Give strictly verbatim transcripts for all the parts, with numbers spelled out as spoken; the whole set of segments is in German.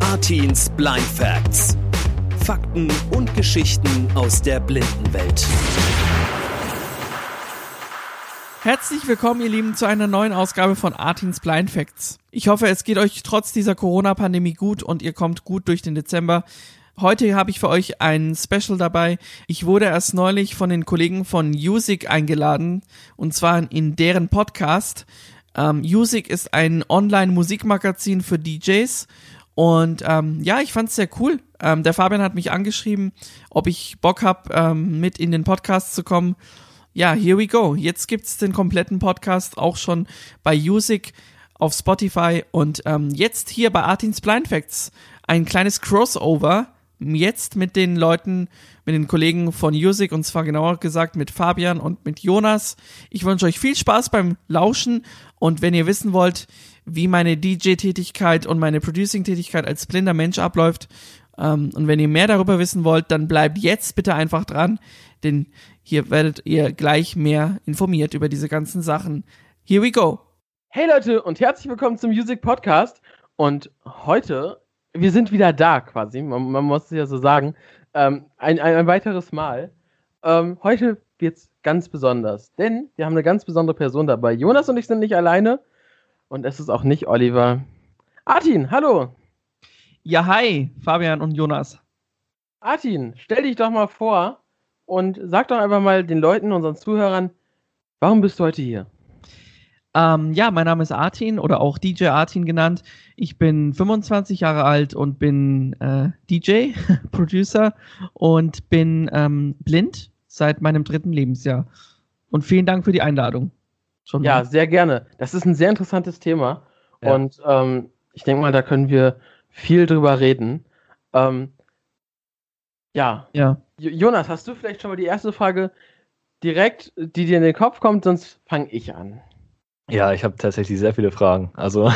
Artins Blind Facts. Fakten und Geschichten aus der Blindenwelt. Herzlich willkommen, ihr Lieben, zu einer neuen Ausgabe von Artins Blind Facts. Ich hoffe, es geht euch trotz dieser Corona-Pandemie gut und ihr kommt gut durch den Dezember. Heute habe ich für euch ein Special dabei. Ich wurde erst neulich von den Kollegen von Music eingeladen, und zwar in deren Podcast. Ähm, Music ist ein Online-Musikmagazin für D Js und ähm, ja, ich fand's sehr cool. Ähm, der Fabian hat mich angeschrieben, ob ich Bock habe, ähm, mit in den Podcast zu kommen. Ja, here we go. Jetzt gibt's den kompletten Podcast auch schon bei Music auf Spotify und ähm, jetzt hier bei Artins Blind Facts ein kleines Crossover. Jetzt mit den Leuten, mit den Kollegen von Music, und zwar genauer gesagt mit Fabian und mit Jonas. Ich wünsche euch viel Spaß beim Lauschen, und wenn ihr wissen wollt, wie meine D J-Tätigkeit und meine Producing-Tätigkeit als blinder Mensch abläuft, ähm, und wenn ihr mehr darüber wissen wollt, dann bleibt jetzt bitte einfach dran, denn hier werdet ihr gleich mehr informiert über diese ganzen Sachen. Here we go! Hey Leute und herzlich willkommen zum Music Podcast, und heute... Wir sind wieder da quasi, man, man muss es ja so sagen, ähm, ein, ein, ein weiteres Mal. Ähm, heute wird's ganz besonders, denn wir haben eine ganz besondere Person dabei. Jonas und ich sind nicht alleine und es ist auch nicht Oliver. Artin, hallo! Ja, hi, Fabian und Jonas. Artin, stell dich doch mal vor und sag doch einfach mal den Leuten, unseren Zuhörern, warum bist du heute hier? Ähm, ja, mein Name ist Artin oder auch D J Artin genannt. Ich bin fünfundzwanzig Jahre alt und bin äh, D J, Producer und bin ähm, blind seit meinem dritten Lebensjahr. Und vielen Dank für die Einladung. Schon ja, mal. Sehr gerne. Das ist ein sehr interessantes Thema, ja. Und ähm, ich denke mal, da können wir viel drüber reden. Ähm, ja. ja. J- Jonas, hast du vielleicht schon mal die erste Frage direkt, die dir in den Kopf kommt, sonst fange ich an. Ja, ich habe tatsächlich sehr viele Fragen. Also,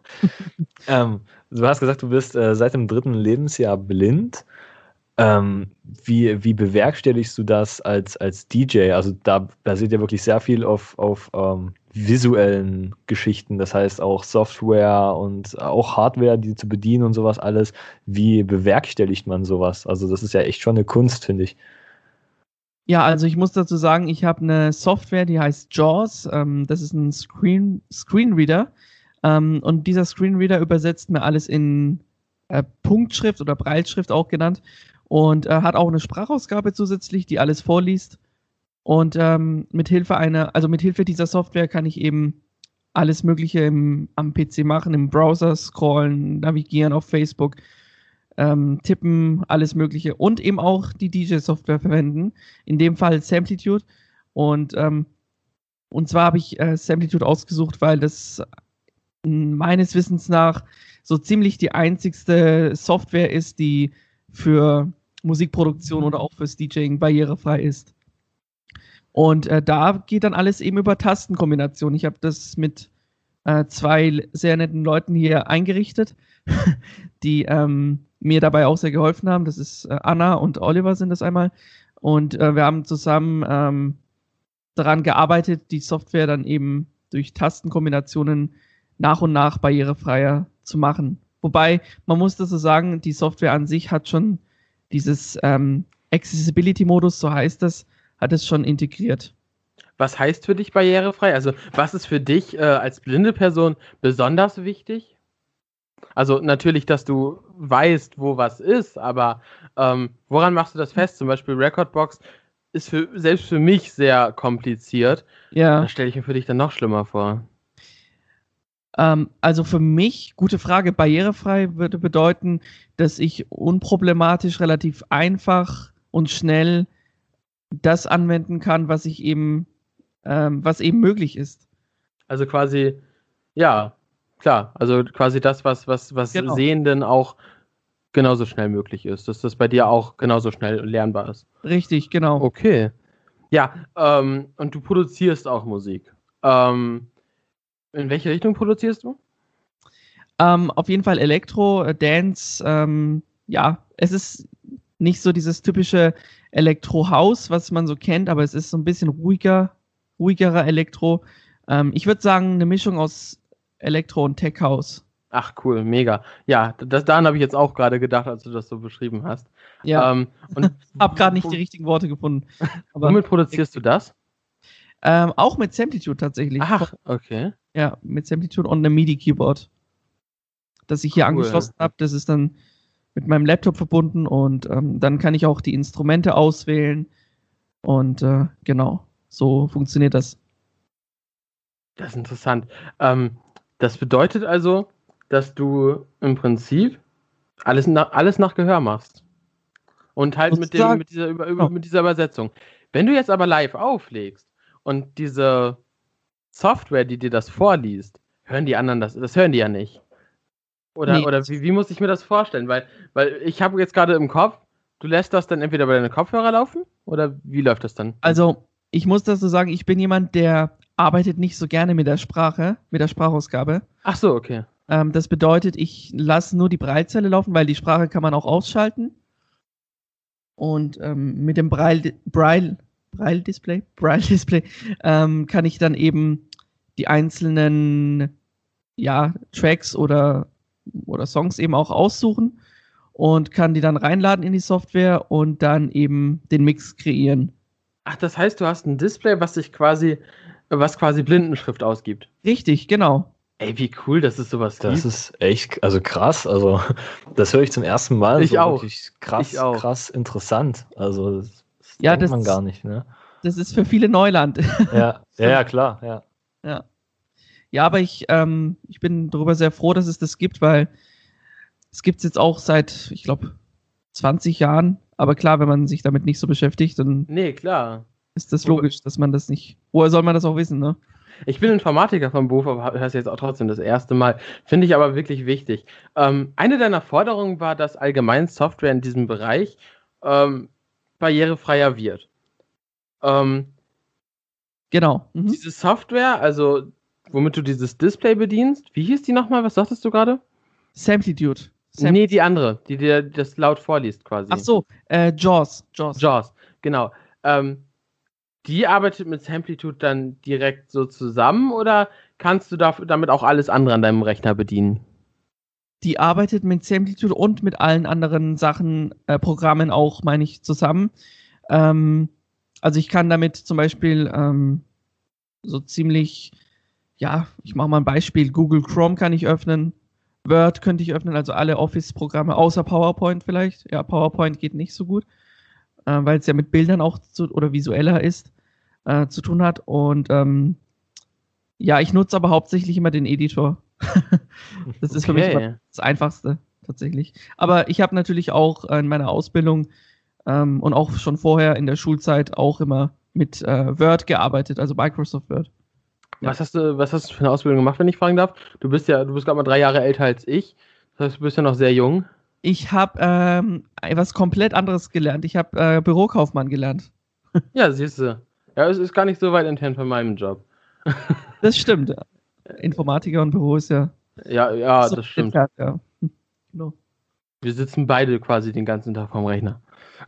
ähm, du hast gesagt, du bist äh, seit dem dritten Lebensjahr blind. Ähm, wie, wie bewerkstelligst du das als, als D J? Also da basiert ja wirklich sehr viel auf, auf ähm, visuellen Geschichten, das heißt auch Software und auch Hardware, die zu bedienen und sowas alles. Wie bewerkstelligt man sowas? Also das ist ja echt schon eine Kunst, finde ich. Ja, also ich muss dazu sagen, ich habe eine Software, die heißt JAWS. Ähm, das ist ein Screen, Screenreader. Ähm, und dieser Screenreader übersetzt mir alles in äh, Punktschrift oder Brailleschrift auch genannt. Und äh, hat auch eine Sprachausgabe zusätzlich, die alles vorliest. Und ähm, mit Hilfe einer, also mit Hilfe dieser Software kann ich eben alles Mögliche im, am P C machen, im Browser scrollen, navigieren auf Facebook, Ähm, tippen, alles Mögliche, und eben auch die D J-Software verwenden, in dem Fall Samplitude, und ähm, und zwar habe ich äh, Samplitude ausgesucht, weil das meines Wissens nach so ziemlich die einzigste Software ist, die für Musikproduktion oder auch fürs DJing barrierefrei ist. Und äh, da geht dann alles eben über Tastenkombination. Ich habe das mit äh, zwei sehr netten Leuten hier eingerichtet, die ähm, mir dabei auch sehr geholfen haben. Das ist äh, Anna und Oliver sind das einmal. Und äh, wir haben zusammen ähm, daran gearbeitet, die Software dann eben durch Tastenkombinationen nach und nach barrierefreier zu machen. Wobei, man muss das so sagen, die Software an sich hat schon dieses ähm, Accessibility-Modus, so heißt das, hat es schon integriert. Was heißt für dich barrierefrei? Also was ist für dich äh, als blinde Person besonders wichtig? Also natürlich, dass du weißt, wo was ist, aber ähm, woran machst du das fest? Zum Beispiel Recordbox ist für, selbst für mich sehr kompliziert. Ja. Da stelle ich mir für dich dann noch schlimmer vor. Ähm, also für mich, gute Frage, barrierefrei würde bedeuten, dass ich unproblematisch, relativ einfach und schnell das anwenden kann, was ich eben, ähm, was eben möglich ist. Also quasi, ja, klar, also quasi das, was, was, was Genau. Sehenden auch genauso schnell möglich ist, dass das bei dir auch genauso schnell lernbar ist. Richtig, genau. Okay. Ja, ähm, und du produzierst auch Musik. Ähm, in welche Richtung produzierst du? Ähm, auf jeden Fall Elektro, äh, Dance, ähm, ja, es ist nicht so dieses typische Elektro-House, was man so kennt, aber es ist so ein bisschen ruhiger, ruhigerer Elektro. Ähm, ich würde sagen, eine Mischung aus Elektro und Tech House. Ach cool, mega. Ja, das, daran habe ich jetzt auch gerade gedacht, als du das so beschrieben hast. Ja, Ähm, und hab gerade nicht die richtigen Worte gefunden. Aber womit produzierst du das? ähm, auch mit Samplitude tatsächlich. Ach, okay. Ja, mit Samplitude und einem MIDI-Keyboard, das ich hier Cool. angeschlossen habe. Das ist dann mit meinem Laptop verbunden und ähm, dann kann ich auch die Instrumente auswählen. Und äh, genau, so funktioniert das. Das ist interessant. Ähm, das bedeutet also, dass du im Prinzip alles nach, alles nach Gehör machst. Und halt mit, dem, Sozusagen. mit, dieser, über, über, Ja. mit dieser Übersetzung. Wenn du jetzt aber live auflegst und diese Software, die dir das vorliest, hören die anderen das, das hören die ja nicht. Oder, Nee. oder wie, wie muss ich mir das vorstellen? Weil, weil ich habe jetzt gerade im Kopf, du lässt das dann entweder bei deinen Kopfhörer laufen oder wie läuft das dann? Also, ich muss dazu sagen, ich bin jemand, der arbeitet nicht so gerne mit der Sprache, mit der Sprachausgabe. Ach so, okay. Ähm, das bedeutet, ich lasse nur die Braillezeile laufen, weil die Sprache kann man auch ausschalten. Und ähm, mit dem Braille, Braille, Braille Display, Braille Display ähm, kann ich dann eben die einzelnen ja, Tracks oder, oder Songs eben auch aussuchen und kann die dann reinladen in die Software und dann eben den Mix kreieren. Ach, das heißt, du hast ein Display, was sich quasi, was quasi Blindenschrift ausgibt. Richtig, genau. Ey, wie cool, dass es sowas Das gibt. ist echt, also krass. Also, das höre ich zum ersten Mal. Ich so auch. Wirklich krass, Ich auch. krass interessant. Also, das, das Ja, denkt das- man gar nicht, ne? Das ist für viele Neuland. Ja, ja, ja, klar, ja. Ja. Ja, aber ich, ähm, ich bin darüber sehr froh, dass es das gibt, weil es gibt es jetzt auch seit, ich glaube, zwanzig Jahren. Aber klar, wenn man sich damit nicht so beschäftigt, dann Nee, klar. ist das logisch, dass man das nicht. Woher soll man das auch wissen, ne? Ich bin Informatiker vom Beruf, aber hörst jetzt auch trotzdem das erste Mal. Finde ich aber wirklich wichtig. Ähm, eine deiner Forderungen war, dass allgemein Software in diesem Bereich ähm, barrierefreier wird. Ähm, Genau. Mhm. Diese Software, also womit du dieses Display bedienst, wie hieß die nochmal? Was sagtest du gerade? Samplitude. Sam Nee, die andere, die dir das laut vorliest quasi. Ach so, äh, Jaws. Jaws. JAWS, genau. Ähm, die arbeitet mit Samplitude dann direkt so zusammen oder kannst du dafür, damit auch alles andere an deinem Rechner bedienen? Die arbeitet mit Samplitude und mit allen anderen Sachen, äh, Programmen auch, meine ich, zusammen. Ähm, also ich kann damit zum Beispiel ähm, so ziemlich, ja, ich mache mal ein Beispiel, Google Chrome kann ich öffnen, Word könnte ich öffnen, also alle Office-Programme, außer PowerPoint vielleicht. Ja, PowerPoint geht nicht so gut, äh, weil es ja mit Bildern auch zu, oder visueller ist, äh, zu tun hat. Und ähm, ja, ich nutze aber hauptsächlich immer den Editor. Das ist für mich Okay. immer das Einfachste, tatsächlich. Aber ich habe natürlich auch in meiner Ausbildung ähm, und auch schon vorher in der Schulzeit auch immer mit äh, Word gearbeitet, also Microsoft Word. Ja. Was hast du, was hast du für eine Ausbildung gemacht, wenn ich fragen darf? Du bist ja, du bist gerade mal drei Jahre älter als ich. Das heißt, du bist ja noch sehr jung. Ich habe ähm, etwas komplett anderes gelernt. Ich habe äh, Bürokaufmann gelernt. Ja, siehst du. Ja, es ist gar nicht so weit entfernt von meinem Job. Das stimmt. Informatiker und Büro ist ja. Ja, ja, so das stimmt. entfernt, ja. Hm, genau. Wir sitzen beide quasi den ganzen Tag vorm Rechner.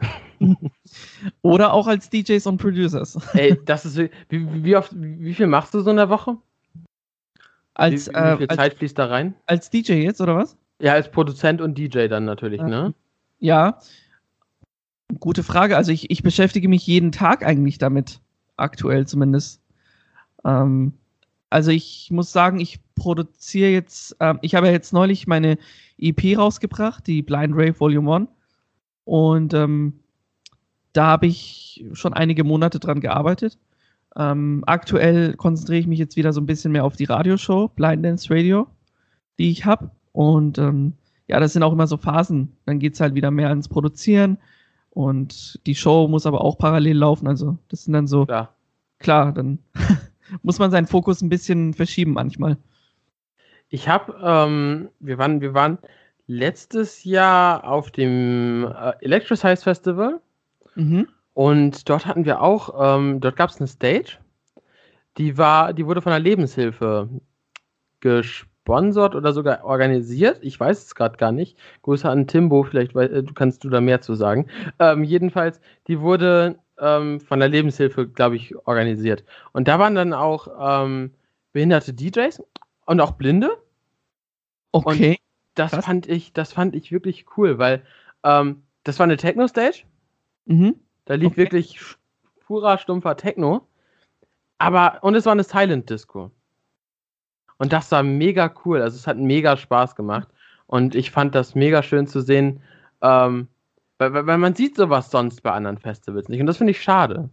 Oder auch als D Js und Producers. Ey, das ist, wie, wie, wie oft, wie viel machst du so in der Woche? Als, wie, wie äh, viel als, Zeit fließt da rein? als D J jetzt, oder was? Ja, als Produzent und D J dann natürlich, Ja. ne? Ja, gute Frage. Also ich, ich beschäftige mich jeden Tag eigentlich damit, aktuell zumindest. Ähm, also ich muss sagen, ich produziere jetzt, ähm, ich habe ja jetzt neulich meine E P rausgebracht, die Blind Rave Volume eins. Und ähm, da habe ich schon einige Monate dran gearbeitet. Ähm, aktuell konzentriere ich mich jetzt wieder so ein bisschen mehr auf die Radioshow, Blind Dance Radio, die ich habe. Und ähm, ja, das sind auch immer so Phasen. Dann geht es halt wieder mehr ans Produzieren und die Show muss aber auch parallel laufen. Also das sind dann so, Klar. klar, dann muss man seinen Fokus ein bisschen verschieben manchmal. Ich habe, ähm, wir waren, wir waren letztes Jahr auf dem äh, Electricize Festival Mhm. und dort hatten wir auch, ähm, dort gab es eine Stage, die war, die wurde von der Lebenshilfe gesponsert oder sogar organisiert. Ich weiß es gerade gar nicht. Grüße an Timbo, vielleicht wei- äh, du kannst du da mehr zu sagen. Ähm, jedenfalls, die wurde ähm, von der Lebenshilfe, glaube ich, organisiert. Und da waren dann auch ähm, behinderte D Js und auch Blinde. Okay. Das Krass. fand ich, das fand ich wirklich cool, weil ähm, das war eine Techno-Stage. Mhm. Da lief Okay. wirklich sch- purer, stumpfer Techno. Aber, und es war eine Silent Disco. Und das war mega cool. Also es hat mega Spaß gemacht. Und ich fand das mega schön zu sehen, ähm, weil, weil weil man sieht sowas sonst bei anderen Festivals nicht. Und das finde ich schade.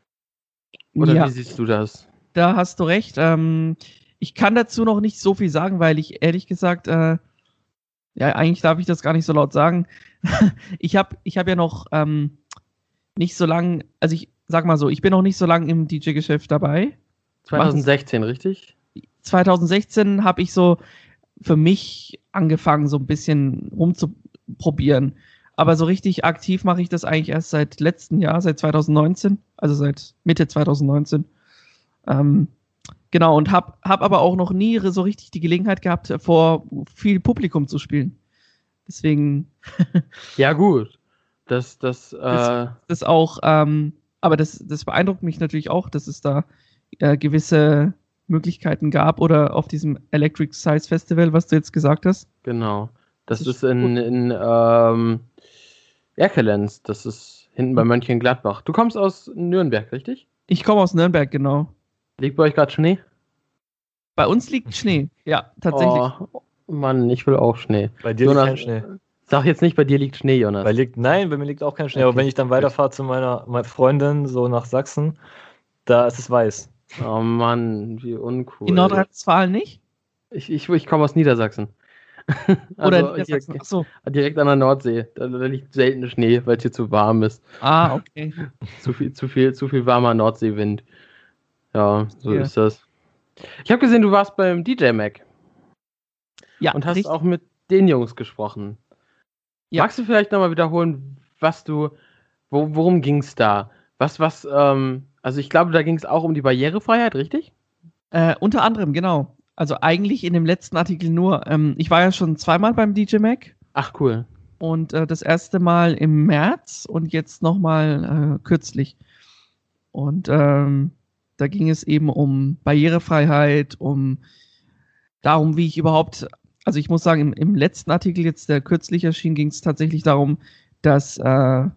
Oder Ja, wie siehst du das? da hast du recht. Ähm, ich kann dazu noch nicht so viel sagen, weil ich ehrlich gesagt, äh, ja, eigentlich darf ich das gar nicht so laut sagen. Ich habe ich hab ja noch ähm, nicht so lang, also ich sag mal so, ich bin noch nicht so lange im D J-Geschäft dabei. zwanzig sechzehn, richtig? zwanzig sechzehn habe ich so für mich angefangen, so ein bisschen rumzuprobieren. Aber so richtig aktiv mache ich das eigentlich erst seit letztem Jahr, seit zwanzig neunzehn, also seit Mitte zwanzig neunzehn. Ähm, genau, und habe hab aber auch noch nie so richtig die Gelegenheit gehabt, vor viel Publikum zu spielen. Deswegen Ja, gut. Das, das, äh, Das- das auch, ähm, aber das, das beeindruckt mich natürlich auch, dass es da äh, gewisse Möglichkeiten gab oder auf diesem Electric Size Festival, was du jetzt gesagt hast. genau. Das, Das ist ist in, in ähm, Erkelenz. Das ist hinten bei Mönchengladbach. Du kommst aus Nürnberg, richtig? Ich komme aus Nürnberg, genau. Liegt bei euch gerade Schnee? Bei uns liegt Schnee, ja, tatsächlich. Oh, Mann, ich will auch Schnee. Bei dir Jonas, liegt kein Schnee. Sag jetzt nicht, bei dir liegt Schnee, Jonas. Bei liegt, nein, bei mir liegt auch kein Schnee. Okay, Aber wenn ich dann weiterfahre zu meiner, meiner Freundin, so nach Sachsen, da ist es weiß. Oh Mann, wie uncool. In Nordrhein-Westfalen nicht? Ich, ich, ich komme aus Niedersachsen. Oder Also Niedersachsen? hier, Ach so. direkt an der Nordsee. Da, da liegt selten Schnee, weil es hier zu warm ist. Ah, okay. Zu viel, zu viel, zu viel warmer Nordseewind. Ja, so Ja. ist das. Ich habe gesehen, du warst beim D J Mac Ja, und hast richtig. auch mit den Jungs gesprochen. Ja. Magst du vielleicht nochmal wiederholen, was du, wo, worum ging es da? Was, was, ähm, also ich glaube, da ging es auch um die Barrierefreiheit, richtig? Äh, unter anderem, genau. Also eigentlich in dem letzten Artikel nur. Ähm, ich war ja schon zweimal beim D J Mac. Ach, cool. Und äh, das erste Mal im März und jetzt nochmal äh, kürzlich. Und ähm, da ging es eben um Barrierefreiheit, um darum, wie ich überhaupt, also ich muss sagen, im, im letzten Artikel jetzt, der kürzlich erschien, ging es tatsächlich darum, dass äh, äh,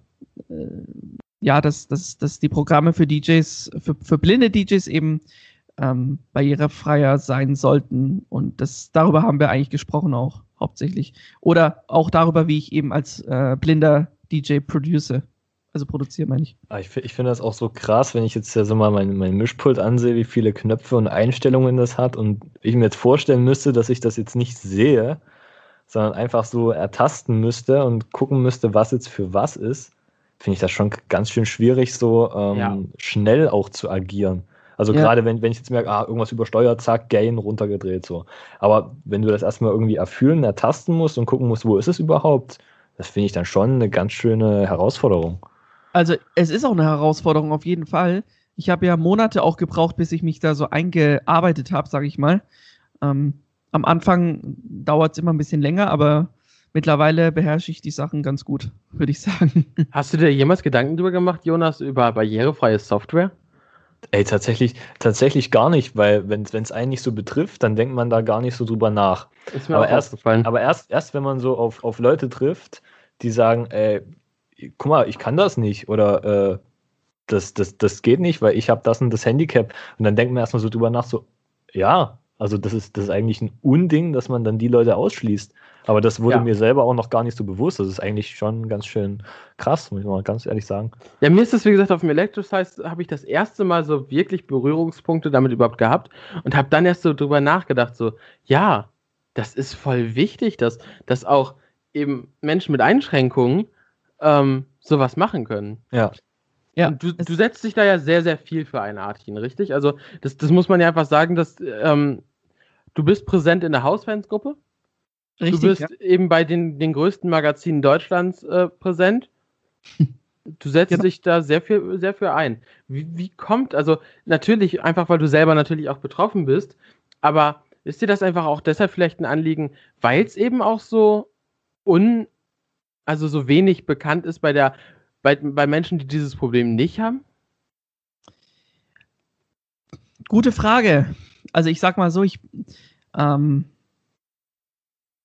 ja, dass, dass, dass die Programme für D Js, für, für blinde D Js eben ähm, barrierefreier sein sollten. Und das, darüber haben wir eigentlich gesprochen auch, hauptsächlich. Oder auch darüber, wie ich eben als äh, blinder D J produce. Also produziere, meine ich. Aber ich, fi- ich finde das auch so krass, wenn ich jetzt ja so mal mein, mein Mischpult ansehe, wie viele Knöpfe und Einstellungen das hat und ich mir jetzt vorstellen müsste, dass ich das jetzt nicht sehe, sondern einfach so ertasten müsste und gucken müsste, was jetzt für was ist, finde ich das schon ganz schön schwierig, so ähm, Ja. schnell auch zu agieren. Also Ja. gerade wenn, wenn ich jetzt merke, ah, irgendwas übersteuert, zack, Gain runtergedreht, so. Aber wenn du das erstmal irgendwie erfüllen, ertasten musst und gucken musst, wo ist es überhaupt, das finde ich dann schon eine ganz schöne Herausforderung. Also es ist auch eine Herausforderung auf jeden Fall. Ich habe ja Monate auch gebraucht, bis ich mich da so eingearbeitet habe, sage ich mal. Ähm, am Anfang dauert es immer ein bisschen länger, aber mittlerweile beherrsche ich die Sachen ganz gut, würde ich sagen. Hast du dir jemals Gedanken darüber gemacht, Jonas, über barrierefreie Software? Ey, tatsächlich, tatsächlich gar nicht, weil wenn es einen nicht so betrifft, dann denkt man da gar nicht so drüber nach. Ist mir Aber auch erst, aufgefallen. aber erst, erst wenn man so auf, auf Leute trifft, die sagen, ey, guck mal, ich kann das nicht oder äh, das, das, das geht nicht, weil ich habe das und das Handicap. Und dann denkt man erstmal so drüber nach, so, ja, also das ist, das ist eigentlich ein Unding, dass man dann die Leute ausschließt. Aber das wurde Ja. mir selber auch noch gar nicht so bewusst. Das ist eigentlich schon ganz schön krass, muss ich mal ganz ehrlich sagen. Ja, mir ist das, wie gesagt, auf dem Electrosize habe ich das erste Mal so wirklich Berührungspunkte damit überhaupt gehabt und habe dann erst so drüber nachgedacht, so, ja, das ist voll wichtig, dass, dass auch eben Menschen mit Einschränkungen ähm, sowas machen können. Ja. Ja, Und du, es- du setzt dich da ja sehr, sehr viel für ein Artin, richtig? Also das, das muss man ja einfach sagen, dass ähm, du bist präsent in der Hausfansgruppe. richtig. Du bist Ja. eben bei den, den größten Magazinen Deutschlands äh, präsent. Du setzt Genau. dich da sehr viel, sehr für ein. Wie, wie kommt, also natürlich einfach, weil du selber natürlich auch betroffen bist, aber ist dir das einfach auch deshalb vielleicht ein Anliegen, weil es eben auch so un, also so wenig bekannt ist bei der, bei, bei Menschen, die dieses Problem nicht haben? Gute Frage. Also ich sag mal so, ich, ähm,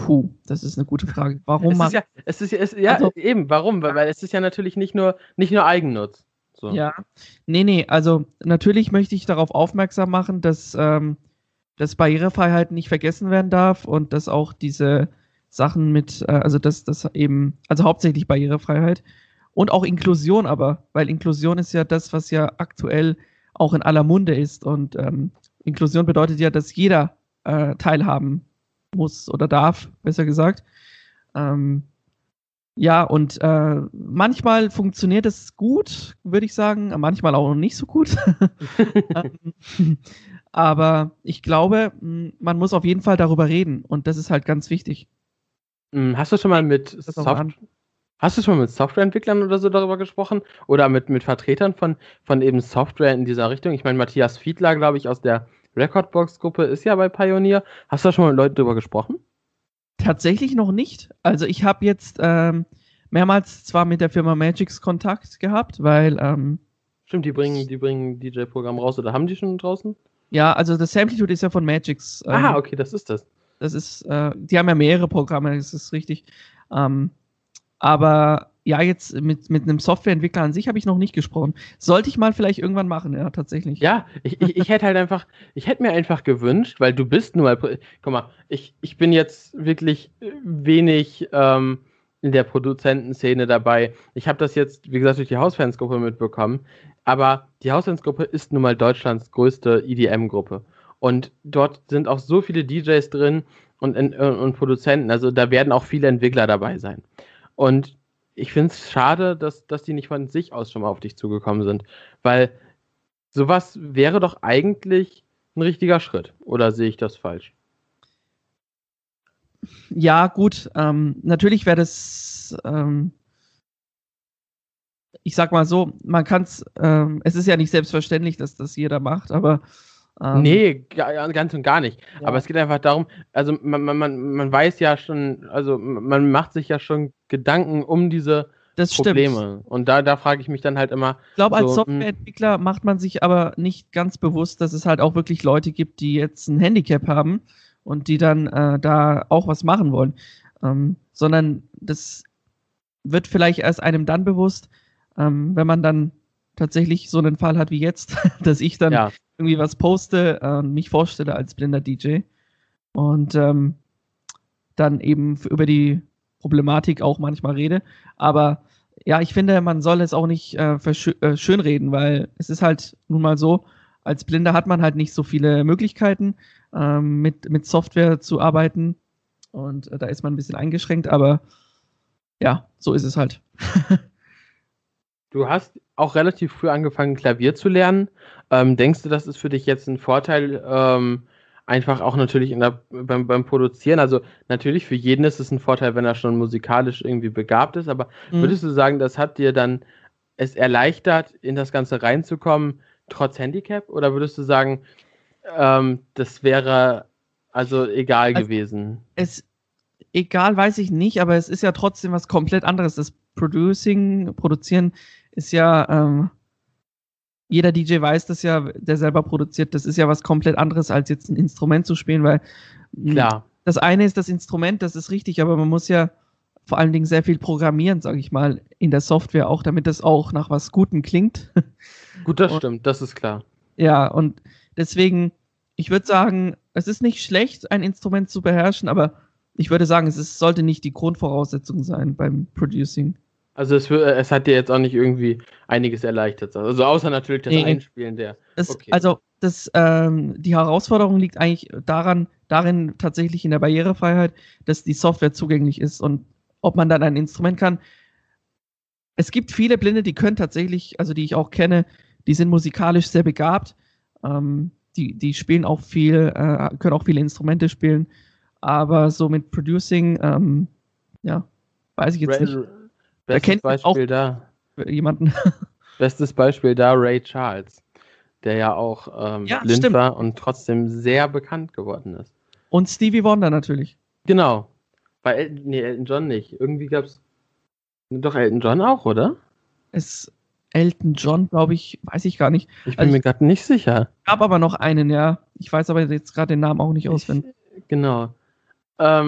Puh, das ist eine gute Frage. Warum Es macht ist ja, es ist ja, es, ja Also- eben, warum? Weil, weil es ist ja natürlich nicht nur, nicht nur Eigennutz. So. Ja, nee, nee, also natürlich möchte ich darauf aufmerksam machen, dass, ähm, dass Barrierefreiheit nicht vergessen werden darf und dass auch diese Sachen mit, äh, also dass das eben, also hauptsächlich Barrierefreiheit und auch Inklusion aber, weil Inklusion ist ja das, was ja aktuell auch in aller Munde ist und ähm, Inklusion bedeutet ja, dass jeder äh, teilhaben muss oder darf, besser gesagt. Ähm, Ja, und äh, manchmal funktioniert es gut, würde ich sagen, manchmal auch nicht so gut. Ähm, Aber ich glaube, mh, man muss auf jeden Fall darüber reden und das ist halt ganz wichtig. Hm, Hast du schon mal mit Das auch Soft an. Hast du schon mal mit Softwareentwicklern oder so darüber gesprochen? Oder mit, mit Vertretern von, von eben Software in dieser Richtung? Ich meine, Matthias Fiedler, glaube ich, aus der Recordbox-Gruppe ist ja bei Pioneer. Hast du da schon mal mit Leuten darüber gesprochen? Tatsächlich noch nicht. Also ich habe jetzt ähm, mehrmals zwar mit der Firma Magix Kontakt gehabt, weil ähm, Stimmt, die bringen, die bringen D J-Programm raus oder haben die schon draußen? ja, also das Samplitude ist ja von Magix. Ähm, Ah, okay, das ist das. Das ist, äh, die haben ja mehrere Programme, das ist richtig. Ähm, aber ja, jetzt mit, mit einem Softwareentwickler an sich habe ich noch nicht gesprochen. Sollte ich mal vielleicht irgendwann machen, ja, tatsächlich. Ja, ich, ich, ich hätte halt einfach, ich hätte mir einfach gewünscht, weil du bist nun mal, Pro- guck mal, ich, ich bin jetzt wirklich äh, wenig ähm, in der Produzentenszene dabei. Ich habe das jetzt, wie gesagt, durch die Hausfansgruppe mitbekommen, aber die Hausfansgruppe ist nun mal Deutschlands größte E D M-Gruppe. Und dort sind auch so viele D Js drin und, und, und Produzenten, also da werden auch viele Entwickler dabei sein. Und ich finde es schade, dass, dass die nicht von sich aus schon mal auf dich zugekommen sind, weil sowas wäre doch eigentlich ein richtiger Schritt. Oder sehe ich das falsch? Ja, gut, ähm, natürlich wäre das, ähm, ich sag mal so, man kann es, ähm, es ist ja nicht selbstverständlich, dass das jeder macht, aber ähm, Nee, ga- ganz und gar nicht. Ja. Aber es geht einfach darum, also man, man, man man weiß ja schon, also man macht sich ja schon Gedanken um diese das stimmt. Probleme. Und da, da frage ich mich dann halt immer. Ich glaube, als so, Softwareentwickler macht man sich aber nicht ganz bewusst, dass es halt auch wirklich Leute gibt, die jetzt ein Handicap haben und die dann äh, da auch was machen wollen. Ähm, sondern das wird vielleicht erst einem dann bewusst, ähm, wenn man dann tatsächlich so einen Fall hat wie jetzt, dass ich dann Ja, irgendwie was poste äh, und mich vorstelle als blinder D J und ähm, dann eben f- über die Problematik auch manchmal rede. Aber ja, ich finde, man soll es auch nicht äh, verschö- äh, schönreden, weil es ist halt nun mal so, als Blinder hat man halt nicht so viele Möglichkeiten, ähm, mit, mit Software zu arbeiten und äh, da ist man ein bisschen eingeschränkt, aber ja, so ist es halt. du hast auch relativ früh angefangen, Klavier zu lernen. Ähm, denkst du, das ist für dich jetzt ein Vorteil, ähm, einfach auch natürlich in der, beim, beim Produzieren? Also natürlich für jeden ist es ein Vorteil, wenn er schon musikalisch irgendwie begabt ist, aber Mhm. würdest du sagen, das hat dir dann es erleichtert, in das Ganze reinzukommen, trotz Handicap? Oder würdest du sagen, ähm, das wäre also egal Also- gewesen? Es, egal, weiß ich nicht, aber es ist ja trotzdem was komplett anderes. Das Producing, Produzieren ist ja, ähm, jeder D J weiß das ja, der selber produziert, das ist ja was komplett anderes, als jetzt ein Instrument zu spielen, weil mh, Klar. das eine ist das Instrument, das ist richtig, aber man muss ja vor allen Dingen sehr viel programmieren, sage ich mal, in der Software auch, damit das auch nach was Gutem klingt. Gut, das Und- stimmt, das ist klar. Ja, und deswegen, ich würde sagen, es ist nicht schlecht, ein Instrument zu beherrschen, aber ich würde sagen, es ist, sollte nicht die Grundvoraussetzung sein beim Producing. Also es, wür- es hat dir jetzt auch nicht irgendwie einiges erleichtert. Also außer natürlich das Nee. Einspielen der. Das, Okay. Also das, ähm, die Herausforderung liegt eigentlich daran, darin tatsächlich in der Barrierefreiheit, dass die Software zugänglich ist und ob man dann ein Instrument kann. Es gibt viele Blinde, die können tatsächlich, also die ich auch kenne, die sind musikalisch sehr begabt. Ähm, die, die spielen auch viel, äh, können auch viele Instrumente spielen. Aber so mit Producing, ähm, ja, weiß ich jetzt Ray, nicht. bestes kennt man Beispiel auch- da. Jemanden. Bestes Beispiel da Ray Charles, der ja auch ähm, Ja, blind stimmt. war und trotzdem sehr bekannt geworden ist. Und Stevie Wonder natürlich. Genau. Bei El nee, Elton John nicht. Irgendwie gab's doch Elton John auch, oder? Es Elton John, glaube ich, weiß ich gar nicht. Ich bin Also mir ich- gerade nicht sicher. Gab aber noch einen, ja. Ich weiß aber jetzt gerade den Namen auch nicht auswendig. Ich, genau. Ähm,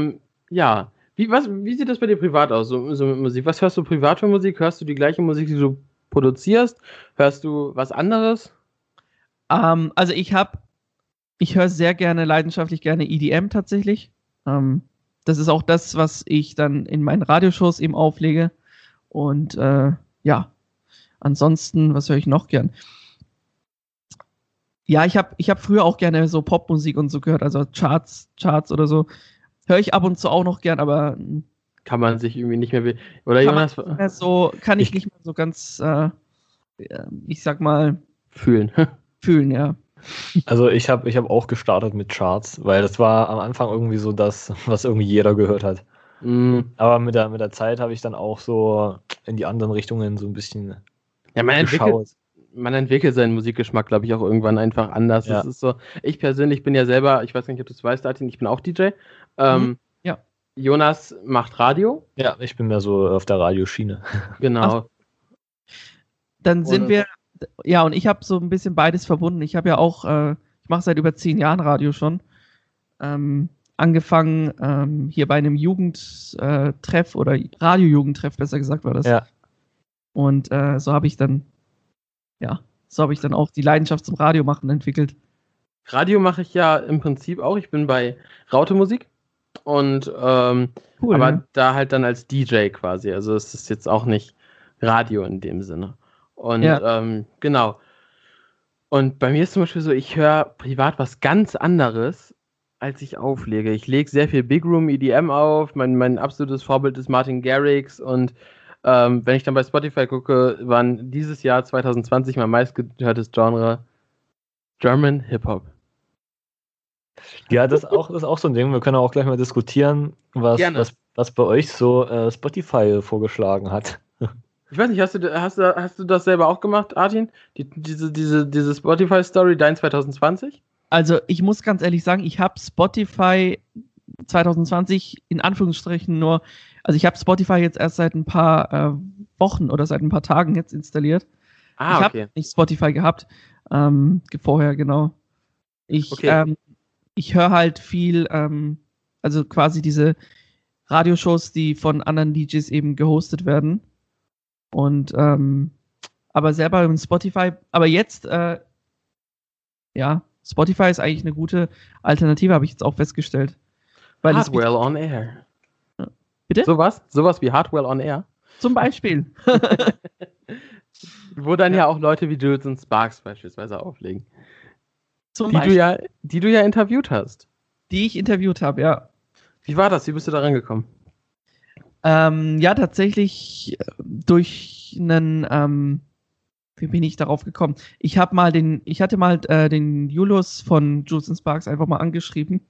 Ja. Wie, was, wie sieht das bei dir privat aus, so, so mit Musik? Was hörst du privat für Musik? Hörst du die gleiche Musik, die du produzierst? Hörst du was anderes? Ähm, also ich habe, ich höre sehr gerne, leidenschaftlich gerne E D M tatsächlich. Ähm, das ist auch das, was ich dann in meinen Radioshows eben auflege. Und äh, ja, ansonsten, was höre ich noch gern? Ja, ich habe ich hab früher auch gerne so Popmusik und so gehört, also Charts, Charts oder so. Höre ich ab und zu auch noch gern, aber kann man sich irgendwie nicht mehr... Be- Oder kann Jonas? Man nicht mehr so, kann ich, ich nicht mehr so ganz, äh, ich sag mal... Fühlen. Fühlen, ja. Also ich habe ich hab auch gestartet mit Charts, weil das war am Anfang irgendwie so das, was irgendwie jeder gehört hat. Mm. Aber mit der, mit der Zeit habe ich dann auch so in die anderen Richtungen so ein bisschen ja, man geschaut. Entwickelt, man entwickelt seinen Musikgeschmack, glaube ich, auch irgendwann einfach anders. Ja. Das ist so, ich persönlich bin ja selber, ich weiß nicht, ob du es weißt, Artin, ich bin auch D J. Ähm, Mhm. Ja. Jonas macht Radio. Ja, ich bin mehr so auf der Radioschiene. Genau. Ach, dann sind Und- wir, ja, und ich habe so ein bisschen beides verbunden. Ich habe ja auch, äh, ich mache seit über zehn Jahren Radio schon. Ähm, angefangen ähm, hier bei einem Jugendtreff oder Radio-Jugendtreff, besser gesagt war das. Ja. Und äh, so habe ich dann, ja, so habe ich dann auch die Leidenschaft zum Radiomachen entwickelt. Radio mache ich ja im Prinzip auch. Ich bin bei Raute Musik und ähm, Cool. aber ne? da halt dann als D J quasi. Also es ist jetzt auch nicht Radio in dem Sinne. Und Ja. ähm, genau. Und bei mir ist zum Beispiel so, ich höre privat was ganz anderes, als ich auflege. Ich lege sehr viel Big Room E D M auf. Mein, mein absolutes Vorbild ist Martin Garrix. Und ähm, wenn ich dann bei Spotify gucke, waren dieses Jahr zwanzig zwanzig mein meistgehörtes Genre German Hip-Hop. Ja, das ist, auch, das ist auch so ein Ding. Wir können auch gleich mal diskutieren, was, Gerne. was, was bei euch so äh, Spotify vorgeschlagen hat. Ich weiß nicht, hast du, hast du, hast du das selber auch gemacht, Artin? Die, diese, diese, diese Spotify-Story, dein zwanzig zwanzig? Also ich muss ganz ehrlich sagen, ich habe Spotify zwanzig zwanzig in Anführungsstrichen nur, also ich habe Spotify jetzt erst seit ein paar äh, Wochen oder seit ein paar Tagen jetzt installiert. Ah, ich okay. habe nicht Spotify gehabt, ähm, vorher, genau. Ich, Okay. ähm, ich höre halt viel, ähm, also quasi diese Radioshows, die von anderen D Js eben gehostet werden. Und ähm, aber selber im Spotify, aber jetzt, äh, ja, Spotify ist eigentlich eine gute Alternative, habe ich jetzt auch festgestellt. Weil es Hardwell on Air. Bitte? Sowas? Sowas wie Hardwell on Air? zum Beispiel. Wo dann ja, auch Leute wie Jules und Sparks beispielsweise auflegen. zum Die du, Beispiel, ja, die du ja interviewt hast. die ich interviewt habe, ja. Wie war das? Wie bist du da rangekommen? Ähm, ja, tatsächlich äh, durch einen, ähm, wie bin ich darauf gekommen? Ich habe mal den, ich hatte mal äh, den Julius von Jules and Sparks einfach mal angeschrieben.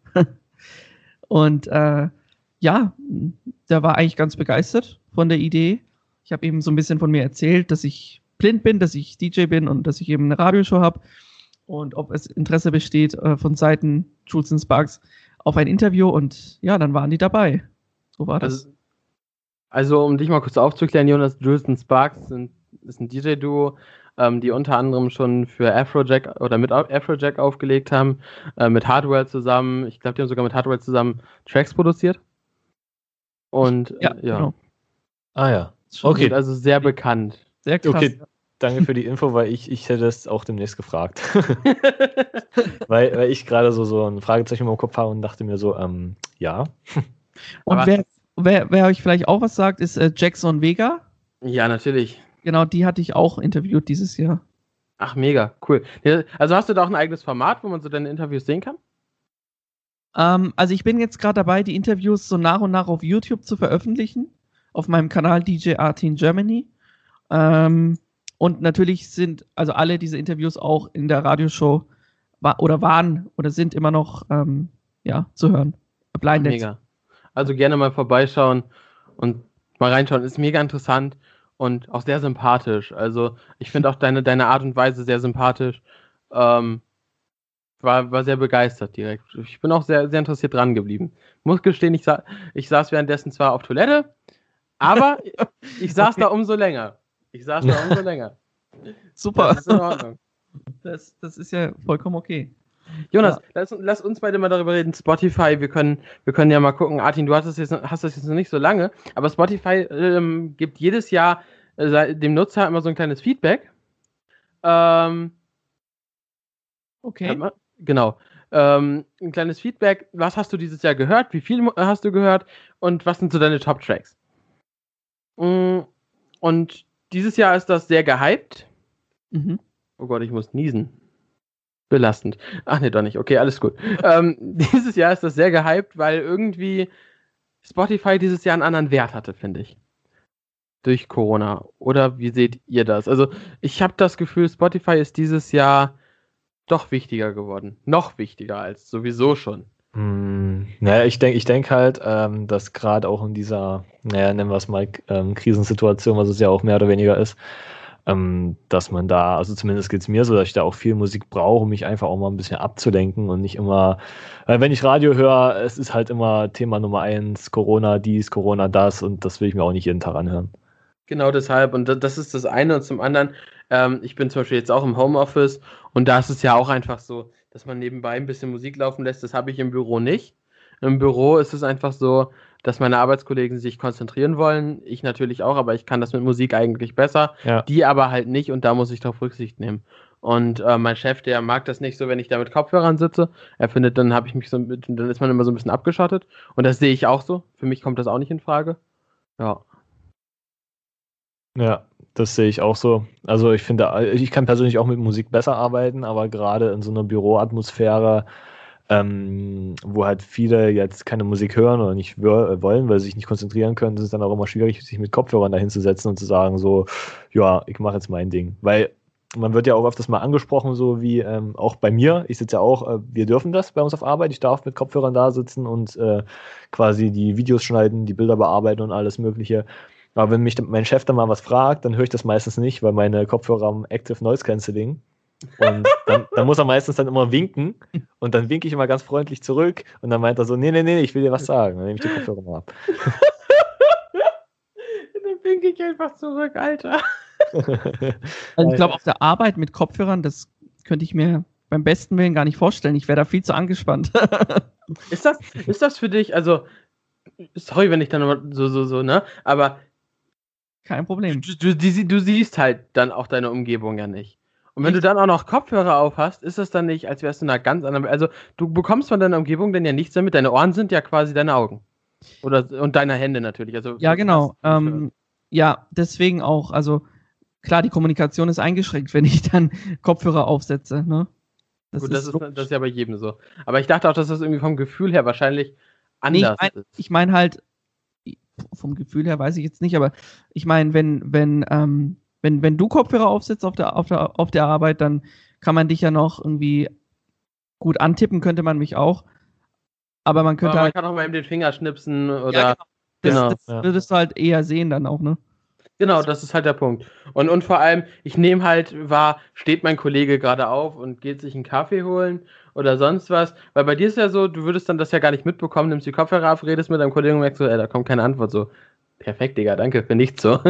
Und äh, ja, der war eigentlich ganz begeistert von der Idee. Ich habe ihm so ein bisschen von mir erzählt, dass ich blind bin, dass ich D J bin und dass ich eben eine Radioshow habe. Und ob es Interesse besteht äh, von Seiten Jules and Sparks auf ein Interview. Und ja, dann waren die dabei. So war das. Also, also um dich mal kurz aufzuklären, Jonas, Jules und Sparks sind, ist ein D J-Duo, ähm, die unter anderem schon für Afrojack oder mit Afrojack aufgelegt haben, äh, mit Hardwell zusammen. Ich glaube, die haben sogar mit Hardwell zusammen Tracks produziert. Und Ja, äh, ja. genau. Ah ja. Schon Okay. gut, also sehr bekannt. Sehr krass. Okay, danke für die Info, weil ich, ich hätte es auch demnächst gefragt. weil, weil ich gerade so, so ein Fragezeichen im Kopf habe und dachte mir so, ähm, ja. Und Aber- wer, wer, wer euch vielleicht auch was sagt, ist äh, Jackson Vega. Ja, natürlich. Genau, die hatte ich auch interviewt dieses Jahr. Ach, mega, cool. Ja, also hast du da auch ein eigenes Format, wo man so deine Interviews sehen kann? Ähm, also ich bin jetzt gerade dabei, die Interviews so nach und nach auf YouTube zu veröffentlichen, auf meinem Kanal D J Artin Germany. Ähm, und natürlich sind also alle diese Interviews auch in der Radioshow wa oder waren oder sind immer noch ähm, ja, zu hören. Blind Dance. Mega. Also gerne mal vorbeischauen und mal reinschauen. Ist mega interessant und auch sehr sympathisch. Also ich finde auch deine, deine Art und Weise sehr sympathisch. Ähm, war, war sehr begeistert direkt. Ich bin auch sehr, sehr interessiert dran geblieben. Muss gestehen, ich, sa ich saß währenddessen zwar auf Toilette, aber ich saß Okay. da umso länger. Ich saß da umso länger. Super. Das ist in Ordnung. Das, das ist ja vollkommen okay. Jonas, Ja. lass, lass uns beide mal darüber reden. Spotify, wir können, wir können ja mal gucken. Artin, du hast das jetzt, hast das jetzt noch nicht so lange, aber Spotify ähm, gibt jedes Jahr äh, dem Nutzer immer so ein kleines Feedback. Ähm, Okay. Mal, genau. Ähm, ein kleines Feedback. Was hast du dieses Jahr gehört? Wie viel hast du gehört? Und was sind so deine Top-Tracks? Mm, Und dieses Jahr ist das sehr gehypt. Mhm. Oh Gott, ich muss niesen. Belastend. Ach nee, doch nicht. Okay, alles gut. ähm, dieses Jahr ist das sehr gehypt, weil irgendwie Spotify dieses Jahr einen anderen Wert hatte, finde ich. Durch Corona. Oder wie seht ihr das? Also, ich habe das Gefühl, Spotify ist dieses Jahr doch wichtiger geworden. Noch wichtiger als sowieso schon. Hm, naja, ich denke ich denk halt, ähm, dass gerade auch in dieser, naja, nennen wir es mal, ähm, Krisensituation, was es ja auch mehr oder weniger ist, ähm, dass man da, also zumindest geht es mir so, dass ich da auch viel Musik brauche, um mich einfach auch mal ein bisschen abzulenken und nicht immer, weil wenn ich Radio höre, es ist halt immer Thema Nummer eins, Corona dies, Corona das und das will ich mir auch nicht jeden Tag anhören. Genau deshalb. Und da- das ist das eine. Und zum anderen, ähm, ich bin zum Beispiel jetzt auch im Homeoffice und da ist es ja auch einfach so, dass man nebenbei ein bisschen Musik laufen lässt. Das habe ich im Büro nicht. Im Büro ist es einfach so, dass meine Arbeitskollegen sich konzentrieren wollen. Ich natürlich auch, aber ich kann das mit Musik eigentlich besser. Ja. Die aber halt nicht und da muss ich darauf Rücksicht nehmen. Und äh, mein Chef, der mag das nicht so, wenn ich da mit Kopfhörern sitze. Er findet, dann habe ich mich so mit, dann ist man immer so ein bisschen abgeschottet. Und das sehe ich auch so. Für mich kommt das auch nicht in Frage. Ja. Ja, das sehe ich auch so. Also ich finde, ich kann persönlich auch mit Musik besser arbeiten, aber gerade in so einer Büroatmosphäre, ähm, wo halt viele jetzt keine Musik hören oder nicht wö- wollen, weil sie sich nicht konzentrieren können, ist es dann auch immer schwierig, sich mit Kopfhörern dahin zu setzen und zu sagen so, ja, ich mache jetzt mein Ding. Weil man wird ja auch öfters mal angesprochen, so wie ähm, auch bei mir. Ich sitze ja auch, äh, wir dürfen das bei uns auf Arbeit. Ich darf mit Kopfhörern da sitzen und äh, quasi die Videos schneiden, die Bilder bearbeiten und alles Mögliche. Aber wenn mich mein Chef dann mal was fragt, dann höre ich das meistens nicht, weil meine Kopfhörer haben Active Noise Cancelling. Und dann, dann muss er meistens dann immer winken und dann winke ich immer ganz freundlich zurück und dann meint er so, nee, nee, nee, ich will dir was sagen. Dann nehme ich die Kopfhörer mal ab. Dann winke ich einfach zurück, Alter. Also ich glaube, auf der Arbeit mit Kopfhörern, das könnte ich mir beim besten Willen gar nicht vorstellen. Ich wäre da viel zu angespannt. Ist das, ist das für dich, also, sorry, wenn ich dann nochmal so, so, so, ne, aber Kein Problem. du, du, die, du siehst halt dann auch deine Umgebung ja nicht. Und wenn du dann auch noch Kopfhörer auf hast, ist das dann nicht, als wärst du in einer ganz anderen, also, du bekommst von deiner Umgebung dann ja nichts damit, deine Ohren sind ja quasi deine Augen. Oder, und deine Hände natürlich, also. Ja, genau. das- Ähm, ja, deswegen auch. Also klar, die Kommunikation ist eingeschränkt, wenn ich dann Kopfhörer aufsetze. Ne? Das Gut, das ist, logisch. das ist ja bei jedem so. Aber ich dachte auch, dass das irgendwie vom Gefühl her wahrscheinlich Nee, ich anders meine ist. ich mein halt, vom Gefühl her weiß ich jetzt nicht, aber ich meine, wenn, wenn, ähm, wenn, wenn du Kopfhörer aufsetzt auf der, auf, der, auf der Arbeit, dann kann man dich ja noch irgendwie gut antippen, könnte man mich auch. Aber man könnte Aber man halt. kann auch mal eben den Finger schnipsen oder. Ja, genau. Das, genau. das Ja. würdest du halt eher sehen dann auch, ne? Genau, das ist halt der Punkt. Und, und vor allem, ich nehme halt wahr, steht mein Kollege gerade auf und geht sich einen Kaffee holen oder sonst was. Weil bei dir ist ja so, du würdest dann das ja gar nicht mitbekommen, nimmst die Kopfhörer auf, redest mit deinem Kollegen und merkst so, ey, da kommt keine Antwort. So, perfekt, Digga, danke für nichts so.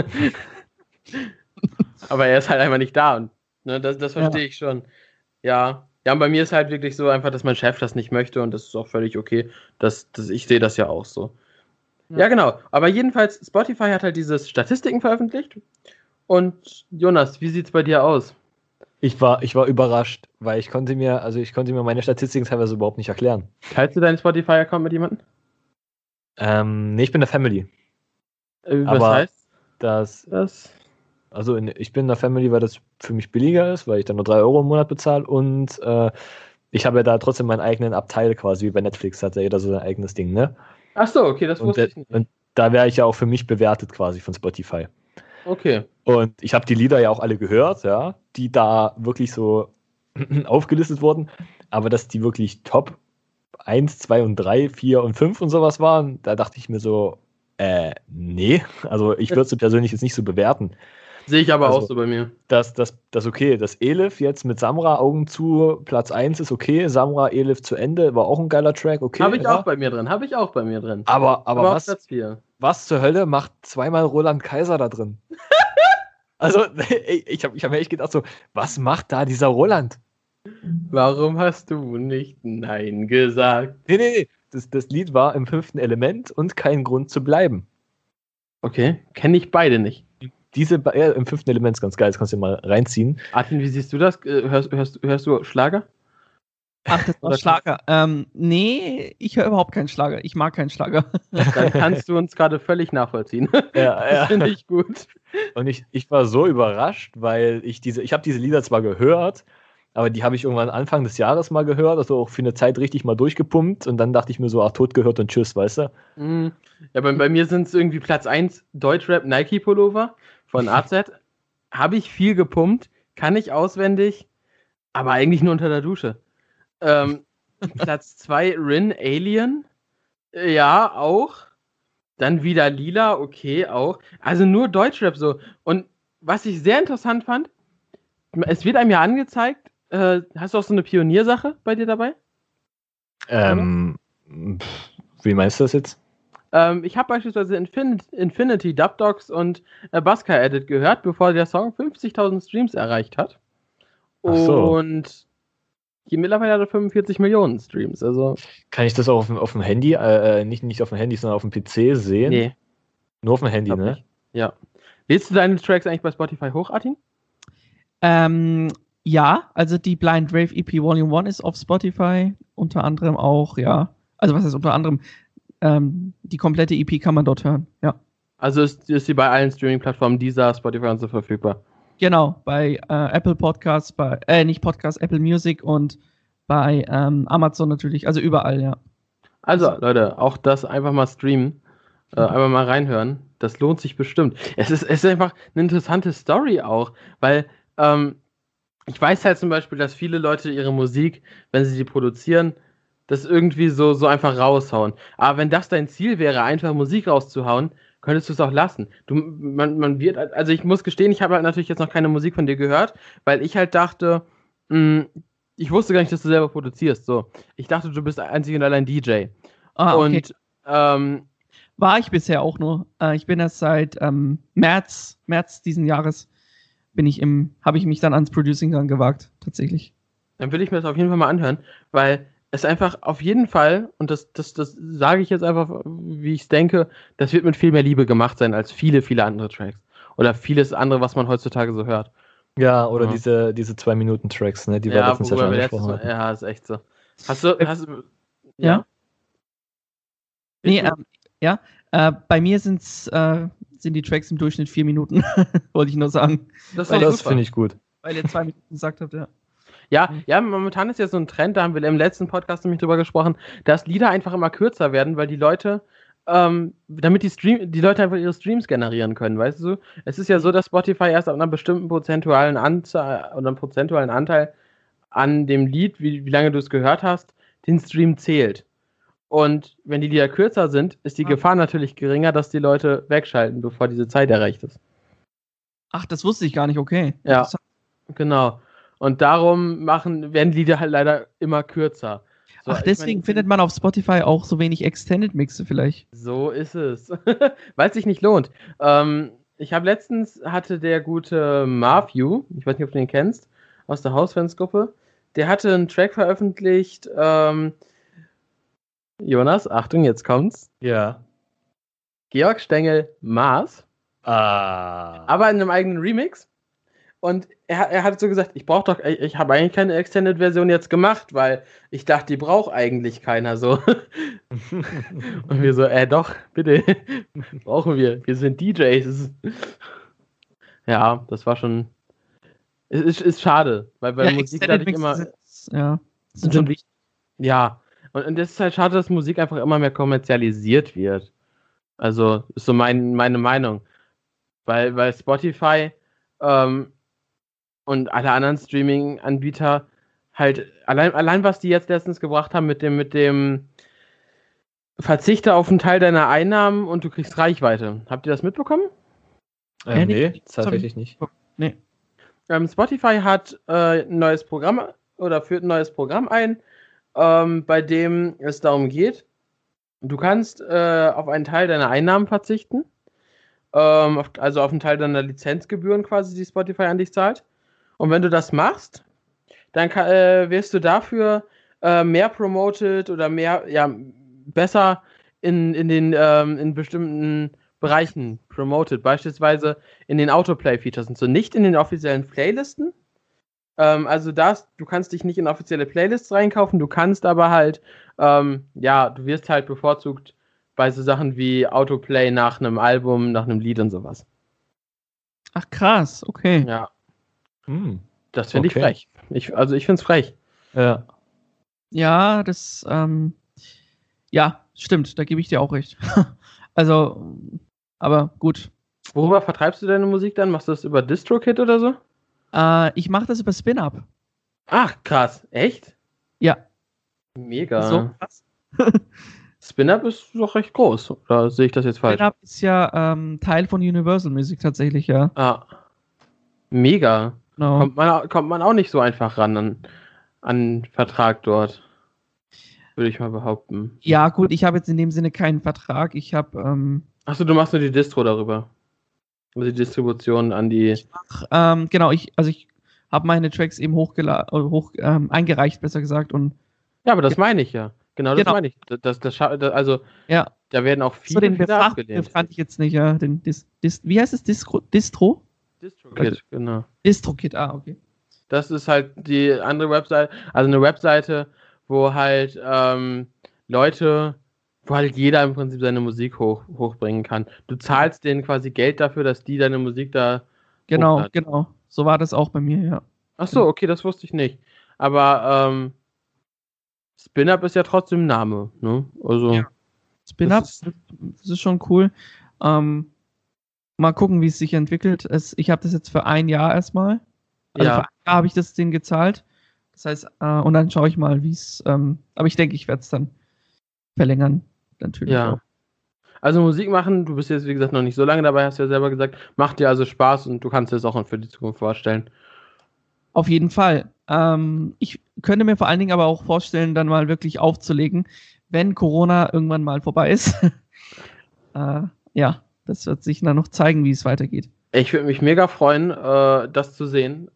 Aber er ist halt einfach nicht da und ne, das, das verstehe ich schon. Ja. Ja, und bei mir ist halt wirklich so einfach, dass mein Chef das nicht möchte und das ist auch völlig okay. Das, das, ich sehe das ja auch so. Ja. ja, genau. Aber jedenfalls, Spotify hat halt diese Statistiken veröffentlicht. Und Jonas, wie sieht's bei dir aus? Ich war, ich war überrascht, weil ich konnte mir, also ich konnte mir meine Statistiken teilweise überhaupt nicht erklären. Teilst du deinen Spotify-Account mit jemandem? Ähm, nee, ich bin in der Family. Äh, was Aber heißt Das, das? also in, ich bin in der Family, weil das für mich billiger ist, weil ich dann nur drei Euro im Monat bezahle und äh, ich habe ja da trotzdem meinen eigenen Abteil quasi, wie bei Netflix hat ja jeder so sein eigenes Ding, ne? Ach so, okay, das Und, wusste de- ich nicht. und da wäre ich ja auch für mich bewertet quasi von Spotify. Okay. Und ich habe die Lieder ja auch alle gehört, ja, die da wirklich so aufgelistet wurden, aber dass die wirklich Top eins, zwei und drei, vier und fünf und sowas waren, da dachte ich mir so, äh, nee, also ich würde sie persönlich jetzt nicht so bewerten. Sehe ich aber Also, auch so bei mir. Das, das, das okay, das Elif jetzt mit Samra Augen zu, Platz eins ist okay, Samra Elif zu Ende, war auch ein geiler Track, okay. Habe ich ja. auch bei mir drin, habe ich auch bei mir drin. Aber, aber, aber auf was, Platz vier. was zur Hölle macht zweimal Roland Kaiser da drin? Also, ey, ich habe ich hab mir echt gedacht so, was macht da dieser Roland? Warum hast du nicht Nein gesagt? Nee, nee, nee. Das, das Lied war im fünften Element und kein Grund zu bleiben. Okay, kenne ich beide nicht. Diese ja, im fünften Element ist ganz geil, das kannst du mal reinziehen. Artin, wie siehst du das? Äh, Hörst, hörst, hörst du Schlager? Ach, das war Schlager. Ähm, nee, ich höre überhaupt keinen Schlager. Ich mag keinen Schlager. Dann kannst du uns gerade völlig nachvollziehen. Ja, Das ja. finde ich gut. Und ich, ich war so überrascht, weil ich diese, ich habe diese Lieder zwar gehört, aber die habe ich irgendwann Anfang des Jahres mal gehört, also auch für eine Zeit richtig mal durchgepumpt und dann dachte ich mir so, ach, tot gehört und tschüss, weißt du? Mm, Ja, bei, bei mir sind es irgendwie Platz eins Deutschrap Nike Pullover von A Z. Habe ich viel gepumpt, kann ich auswendig, aber eigentlich nur unter der Dusche. Ähm, Platz zwei Rin Alien. Äh, Ja, auch. Dann wieder Lila, okay, auch. Also nur Deutschrap so. Und was ich sehr interessant fand, es wird einem ja angezeigt, äh, hast du auch so eine Pioniersache bei dir dabei? Ähm, pff, wie meinst du das jetzt? Ähm, ich habe beispielsweise Infin Infinity, Dubdogs und äh, Buska Edit gehört, bevor der Song fünfzigtausend Streams erreicht hat. Ach so. Und hier mittlerweile hat er fünfundvierzig Millionen Streams. Also, Kann ich das auch auf, dem- auf dem Handy, äh, nicht, nicht auf dem Handy, sondern auf dem P C sehen? nee, Nur auf dem Handy, glaub ne? nicht. Ja. Lädst du deine Tracks eigentlich bei Spotify hoch, Artin? Ähm, ja, also die Blind Rave E P Volume eins ist auf Spotify, unter anderem auch, ja. Also was heißt unter anderem? Ähm, die komplette E P kann man dort hören, ja. Also ist, ist sie bei allen Streaming-Plattformen dieser Spotify und so verfügbar. Genau, bei äh, Apple Podcasts, bei, äh, nicht Podcasts, Apple Music und bei ähm, Amazon natürlich, also überall, ja. Also, Leute, auch das einfach mal streamen. Äh, einfach mal reinhören. Das lohnt sich bestimmt. Es ist, es ist einfach eine interessante Story auch, weil ähm, ich weiß halt zum Beispiel, dass viele Leute ihre Musik, wenn sie die produzieren, das irgendwie so, so einfach raushauen. Aber wenn das dein Ziel wäre, einfach Musik rauszuhauen, könntest du es auch lassen. Du, man, man wird, also ich muss gestehen, ich habe halt natürlich jetzt noch keine Musik von dir gehört, weil ich halt dachte, mh, ich wusste gar nicht, dass du selber produzierst. So, ich dachte, du bist einzig und allein D J. Ah, okay. Und ähm, War ich bisher auch nur. Äh, ich bin erst seit ähm, März, März diesen Jahres bin ich im, habe ich mich dann ans Producing dann gewagt, tatsächlich. dann will ich mir das auf jeden Fall mal anhören, weil es einfach auf jeden Fall, und das, das, das sage ich jetzt einfach, wie ich es denke, das wird mit viel mehr Liebe gemacht sein als viele, viele andere Tracks. Oder vieles andere, was man heutzutage so hört. Ja, oder Ja. diese, diese Zwei-Minuten-Tracks, ne, die wir Ja, letztens ja worüber schon wir letztes angesprochen Mal, hatten. ja, ist echt so. Hast du, hast du, Ja? Nee, Willst du- ähm, ja. Äh, bei mir sind's, äh, sind die Tracks im Durchschnitt vier Minuten, wollte ich nur sagen. das, ist Weil doch das super. finde ich gut. Weil ihr zwei Minuten gesagt habt, ja. Ja, ja, momentan ist ja so ein Trend, da haben wir im letzten Podcast nämlich drüber gesprochen, dass Lieder einfach immer kürzer werden, weil die Leute, ähm, damit die Stream, die Leute einfach ihre Streams generieren können, weißt du? Es ist ja so, dass Spotify erst ab einer bestimmten prozentualen Anzahl oder einem prozentualen Anteil an dem Lied, wie, wie lange du es gehört hast, den Stream zählt. Und wenn die Lieder kürzer sind, ist die Ah. Gefahr natürlich geringer, dass die Leute wegschalten, bevor diese Zeit erreicht ist. Ach, das wusste ich gar nicht, okay. Ja. Interessant. Genau. Und darum machen, werden die Lieder halt leider immer kürzer. So, Ach, ich deswegen mein, findet man auf Spotify auch so wenig Extended Mixe vielleicht. So ist es. Weil es sich nicht lohnt. Ähm, ich habe letztens, hatte der gute Marview, ich weiß nicht, ob du den kennst, aus der Hausfansgruppe, der hatte einen Track veröffentlicht, ähm, Jonas, Achtung, jetzt kommt's. Ja. Georg Stengel Mars, Ah. aber in einem eigenen Remix. Und er, er hat so gesagt, ich brauche doch, ich, ich habe eigentlich keine Extended-Version jetzt gemacht, weil ich dachte, die braucht eigentlich keiner so. Und wir so, äh, doch, bitte, brauchen wir. Wir sind D Js. Ja, das war schon, es ist, ist schade, weil bei Ja, Musik Extended dadurch immer, Mixe sind, ja, sind sind schon wichtig. ja, und, und das ist halt schade, dass Musik einfach immer mehr kommerzialisiert wird. Also, ist so mein, meine Meinung. Weil, weil Spotify ähm, und alle anderen Streaming-Anbieter halt, allein, allein was die jetzt letztens gebracht haben mit dem, mit dem Verzichte auf einen Teil deiner Einnahmen und du kriegst Reichweite. Habt ihr das mitbekommen? Ähm, Ja, nee, nee, tatsächlich nicht. Nee. Ähm, Spotify hat äh, ein neues Programm oder führt ein neues Programm ein, ähm, bei dem es darum geht, du kannst äh, auf einen Teil deiner Einnahmen verzichten, ähm, auf, also auf einen Teil deiner Lizenzgebühren quasi, die Spotify an dich zahlt. Und wenn du das machst, dann kann, äh, wirst du dafür äh, mehr promoted oder mehr, ja, besser in, in den ähm, in bestimmten Bereichen promoted, beispielsweise in den Autoplay-Features und so, nicht in den offiziellen Playlisten. Ähm, also das, du kannst dich nicht in offizielle Playlists reinkaufen, du kannst aber halt, ähm, ja, du wirst halt bevorzugt bei so Sachen wie Autoplay nach einem Album, nach einem Lied und sowas. Ach krass, okay. Ja. Hm. Das finde Okay. ich frech. Ich, also ich finde es frech. Ja. Ja, das, ähm, ja, stimmt, da gebe ich dir auch recht. Also, aber gut. Worüber vertreibst du deine Musik dann? Machst du das über DistroKid oder so? Äh, ich mache das über Spin-Up. Ach, krass. Echt? Ja. Mega. So krass. Spin-Up ist doch recht groß. Oder sehe ich das jetzt falsch? Spin-Up ist ja ähm, Teil von Universal Music tatsächlich, ja. Ah. Mega. Genau. Kommt man, kommt man auch nicht so einfach ran an, an Vertrag dort. Würde ich mal behaupten. Ja, gut, ich habe jetzt in dem Sinne keinen Vertrag. Ich habe, ähm, Achso, du machst nur die Distro darüber. Also die Distribution an die. ach, ähm, genau, ich, also ich habe meine Tracks eben hochgela hoch, ähm, eingereicht, besser gesagt. Und Ja, aber das meine ich ja. Genau, das Genau. meine ich. Das, das, das, scha- das, also, ja, da werden auch so viele, den viele Fachbegriff abgelehnt. kannte ich jetzt nicht, ja. Den Dis, Dis, wie heißt es? Distro? Distro? DistroKid, genau. DistroKid, ah, okay. Das ist halt die andere Webseite, also eine Webseite, wo halt ähm, Leute, wo halt jeder im Prinzip seine Musik hoch, hochbringen kann. Du zahlst denen quasi Geld dafür, dass die deine Musik da Genau, hochladen. genau. So war das auch bei mir, ja. Ach so, okay, das wusste ich nicht. Aber ähm, Spin-Up ist ja trotzdem ein Name, ne? Also Ja. Spin-Up, Das das, das ist schon cool. Ähm, mal gucken, wie es sich entwickelt. Es, ich habe das jetzt für ein Jahr erstmal. Also Ja. für ein Jahr habe ich das denen gezahlt. Das heißt, äh, und dann schaue ich mal, wie es. Ähm, aber ich denke, ich werde es dann verlängern. Natürlich Ja. auch. Also Musik machen, du bist jetzt wie gesagt noch nicht so lange dabei, hast du ja selber gesagt, macht dir also Spaß und du kannst dir das auch für die Zukunft vorstellen. Auf jeden Fall. Ähm, ich könnte mir vor allen Dingen aber auch vorstellen, dann mal wirklich aufzulegen, wenn Corona irgendwann mal vorbei ist. äh, ja, das wird sich dann noch zeigen, wie es weitergeht. Ich würde mich mega freuen, äh, das zu sehen.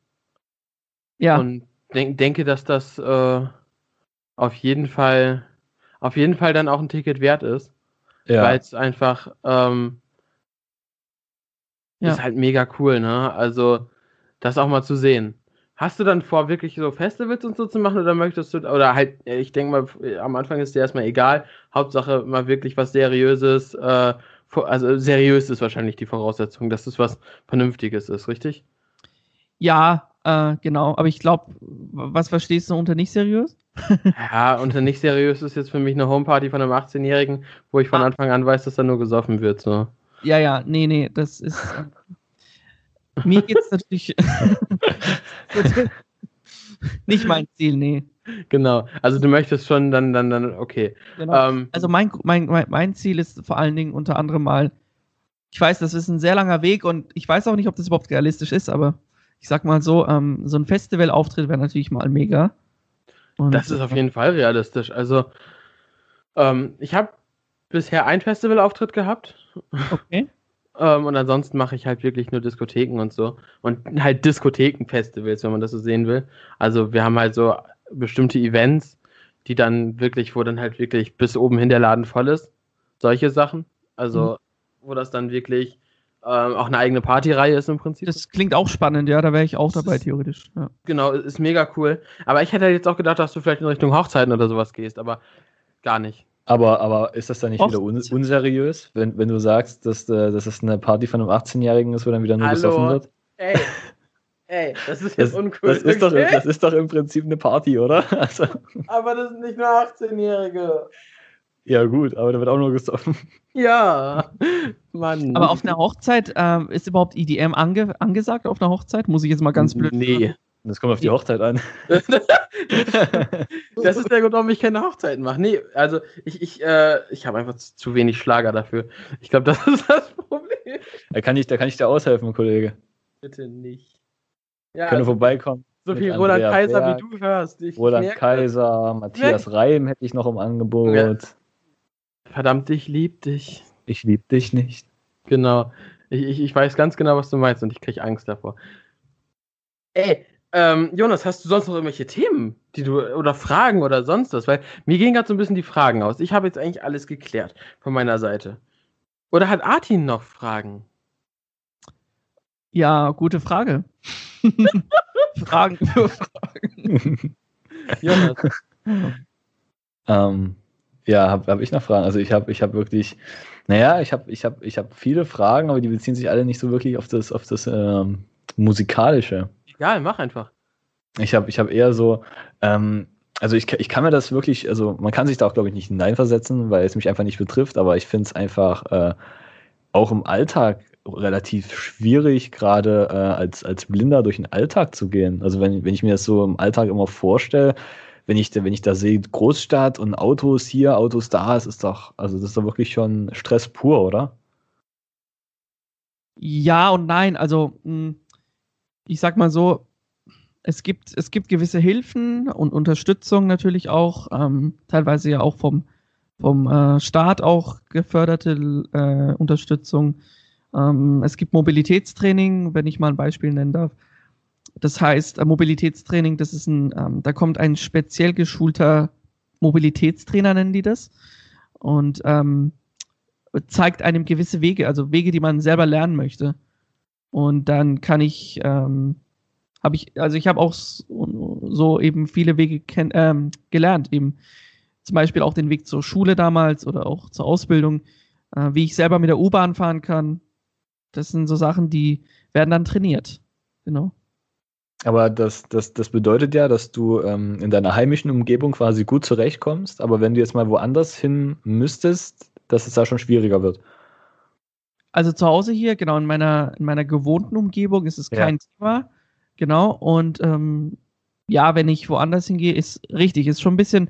Ja, Und denk, denke, dass das äh, auf jeden Fall auf jeden Fall dann auch ein Ticket wert ist. Ja. Weil es einfach ähm, Ja. ist halt mega cool, ne? Also das auch mal zu sehen. Hast du dann vor, wirklich so Festivals und so zu machen oder möchtest du, oder halt, ich denke mal, am Anfang ist dir erstmal egal, Hauptsache mal wirklich was Seriöses, äh, vor- also seriös ist wahrscheinlich die Voraussetzung, dass es was Vernünftiges ist, richtig? ja, äh, genau. Aber ich glaube, was verstehst du unter nicht seriös? Ja, und nicht seriös ist jetzt für mich eine Homeparty von einem achtzehnjährigen, wo ich von Ah. Anfang an weiß, dass da nur gesoffen wird, so. Ja, ja, nee, nee, das ist. Äh, mir geht's natürlich nicht mein Ziel, nee. Genau, also du möchtest schon dann, dann, dann, okay. Genau. Ähm, Also mein, mein, mein, mein Ziel ist vor allen Dingen unter anderem mal, ich weiß, das ist ein sehr langer Weg und ich weiß auch nicht, ob das überhaupt realistisch ist, aber ich sag mal so, ähm, so ein Festivalauftritt wäre natürlich mal mega. Und, Das ist auf jeden Fall realistisch. Also, ähm, ich habe bisher einen Festivalauftritt gehabt. Okay. Ähm, und ansonsten mache ich halt wirklich nur Diskotheken und so. Und halt Diskothekenfestivals, wenn man das so sehen will. Also, wir haben halt so bestimmte Events, die dann wirklich, wo dann halt wirklich bis oben hin der Laden voll ist. Solche Sachen. Also, wo das dann wirklich ähm, auch eine eigene Partyreihe ist im Prinzip. Das klingt auch spannend, ja, da wäre ich auch Das dabei, ist- theoretisch. Ja. Genau, ist mega cool. Aber ich hätte jetzt auch gedacht, dass du vielleicht in Richtung Hochzeiten oder sowas gehst, aber gar nicht. Aber, aber ist das dann nicht Och. wieder un unseriös, wenn, wenn du sagst, dass, äh, dass es eine Party von einem achtzehnjährigen ist, wo dann wieder nur Hallo? gesoffen wird? Ey, ey, das ist Das, jetzt uncool. das, ist doch, okay? das ist doch im Prinzip eine Party, oder? Also, Aber das sind nicht nur achtzehnjährige. ja, gut, aber da wird auch nur gesoffen. Ja, Mann. Aber auf einer Hochzeit, ähm, ist überhaupt E D M ange angesagt auf einer Hochzeit? Muss ich jetzt mal ganz blöd Nee. Das kommt auf die Hochzeit an. Das ist der Grund, warum ich keine Hochzeiten mache. Nee, also ich, ich, äh, ich habe einfach zu, zu wenig Schlager dafür. Ich glaube, das ist das Problem. Da kann ich, da kann ich dir aushelfen, Kollege. Bitte nicht. Ja, Können also, vorbeikommen. so mit viel Roland Andrea Kaiser, Berg, wie du hörst. Ich, Roland ich merke Kaiser, Matthias Reim hätte ich noch im Angebot. Ja. das. Verdammt, ich lieb dich. Ich lieb dich nicht. Genau. Ich, ich, ich weiß ganz genau, was du meinst und ich kriege Angst davor. Ey, Ähm, Jonas, hast du sonst noch irgendwelche Themen, die du oder Fragen oder sonst was? Weil mir gehen gerade so ein bisschen die Fragen aus. Ich habe jetzt eigentlich alles geklärt von meiner Seite. Oder hat Artin noch Fragen? Ja, gute Frage. Fragen für Fragen. Jonas. ähm, ja, habe hab ich noch Fragen? Also ich habe ich hab wirklich, naja, ich habe ich hab, ich hab viele Fragen, aber die beziehen sich alle nicht so wirklich auf das, auf das ähm, Musikalische. Egal, mach einfach. Ich habe ich hab eher so, ähm, also ich, ich kann mir das wirklich, also man kann sich da auch, glaube ich, nicht hineinversetzen, weil es mich einfach nicht betrifft, aber ich finde es einfach äh, auch im Alltag relativ schwierig, gerade äh, als, als Blinder durch den Alltag zu gehen. Also wenn, wenn ich mir das so im Alltag immer vorstelle, wenn ich, wenn ich da sehe, Großstadt und Autos hier, Autos da, es ist doch, also das ist doch wirklich schon Stress pur, oder? Ja und nein. Also, mh, ich sag mal so, es gibt, es gibt gewisse Hilfen und Unterstützung natürlich auch, ähm, teilweise ja auch vom, vom äh, Staat auch geförderte äh, Unterstützung. Ähm, es gibt Mobilitätstraining, wenn ich mal ein Beispiel nennen darf. Das heißt, äh, Mobilitätstraining, das ist ein, ähm, da kommt ein speziell geschulter Mobilitätstrainer, nennen die das, und ähm, zeigt einem gewisse Wege, also Wege, die man selber lernen möchte. Und dann kann ich, ähm, habe ich, also ich habe auch so, so eben viele Wege kenn, ähm, gelernt, eben zum Beispiel auch den Weg zur Schule damals oder auch zur Ausbildung, äh, wie ich selber mit der U-Bahn fahren kann. Das sind so Sachen, die werden dann trainiert. Genau. Aber das, das, das bedeutet ja, dass du ähm, in deiner heimischen Umgebung quasi gut zurechtkommst, aber wenn du jetzt mal woanders hin müsstest, dass es da schon schwieriger wird. Also zu Hause hier, genau, in meiner, in meiner gewohnten Umgebung ist es kein ja. Thema. Genau. Und ähm, ja, wenn ich woanders hingehe, ist richtig, ist schon ein bisschen,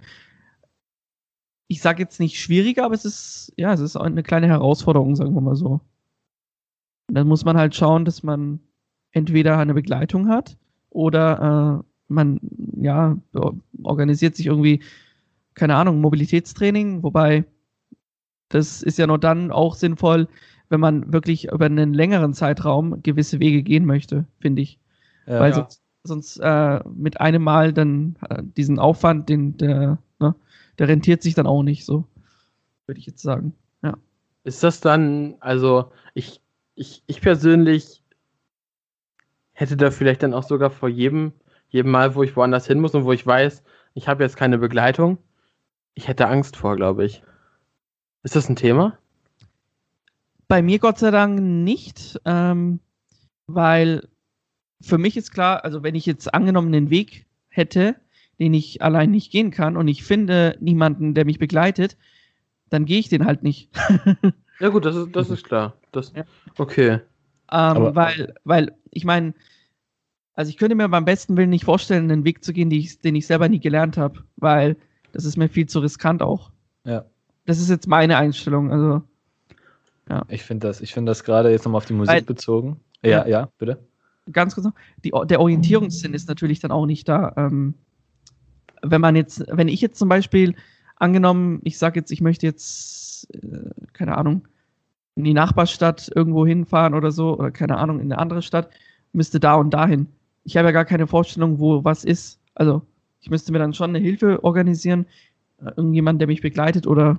ich sage jetzt nicht schwieriger, aber es ist, ja, es ist eine kleine Herausforderung, sagen wir mal so. Und dann muss man halt schauen, dass man entweder eine Begleitung hat oder äh, man, ja, organisiert sich irgendwie, keine Ahnung, Mobilitätstraining, wobei das ist ja nur dann auch sinnvoll, wenn man wirklich über einen längeren Zeitraum gewisse Wege gehen möchte, finde ich. Ja, Weil ja. sonst, sonst äh, mit einem Mal dann äh, diesen Aufwand, den, der, ne, der rentiert sich dann auch nicht, so würde ich jetzt sagen. Ja. Ist das dann, also ich, ich, ich persönlich hätte da vielleicht dann auch sogar vor jedem, jedem Mal, wo ich woanders hin muss und wo ich weiß, ich habe jetzt keine Begleitung, ich hätte Angst vor, glaube ich. Ist das ein Thema? Bei mir Gott sei Dank nicht, ähm, weil für mich ist klar, also wenn ich jetzt angenommen den Weg hätte, den ich allein nicht gehen kann und ich finde niemanden, der mich begleitet, dann gehe ich den halt nicht. Ja gut, das ist, das ist klar. Das, ja. Okay. Ähm, weil, weil, ich meine, also ich könnte mir beim besten Willen nicht vorstellen, einen Weg zu gehen, den ich, den ich selber nie gelernt habe, weil das ist mir viel zu riskant auch. Ja. Das ist jetzt meine Einstellung, also ja. Ich finde das, ich finde das gerade jetzt nochmal auf die Musik weil, bezogen. Ja, ja, ja, bitte. Ganz kurz noch, die, der Orientierungssinn ist natürlich dann auch nicht da. Ähm, wenn man jetzt, wenn ich jetzt zum Beispiel, angenommen, ich sage jetzt, ich möchte jetzt, äh, keine Ahnung, in die Nachbarstadt irgendwo hinfahren oder so, oder keine Ahnung, in eine andere Stadt, müsste da und dahin. Ich habe ja gar keine Vorstellung, wo was ist. Also, ich müsste mir dann schon eine Hilfe organisieren, äh, irgendjemand, der mich begleitet oder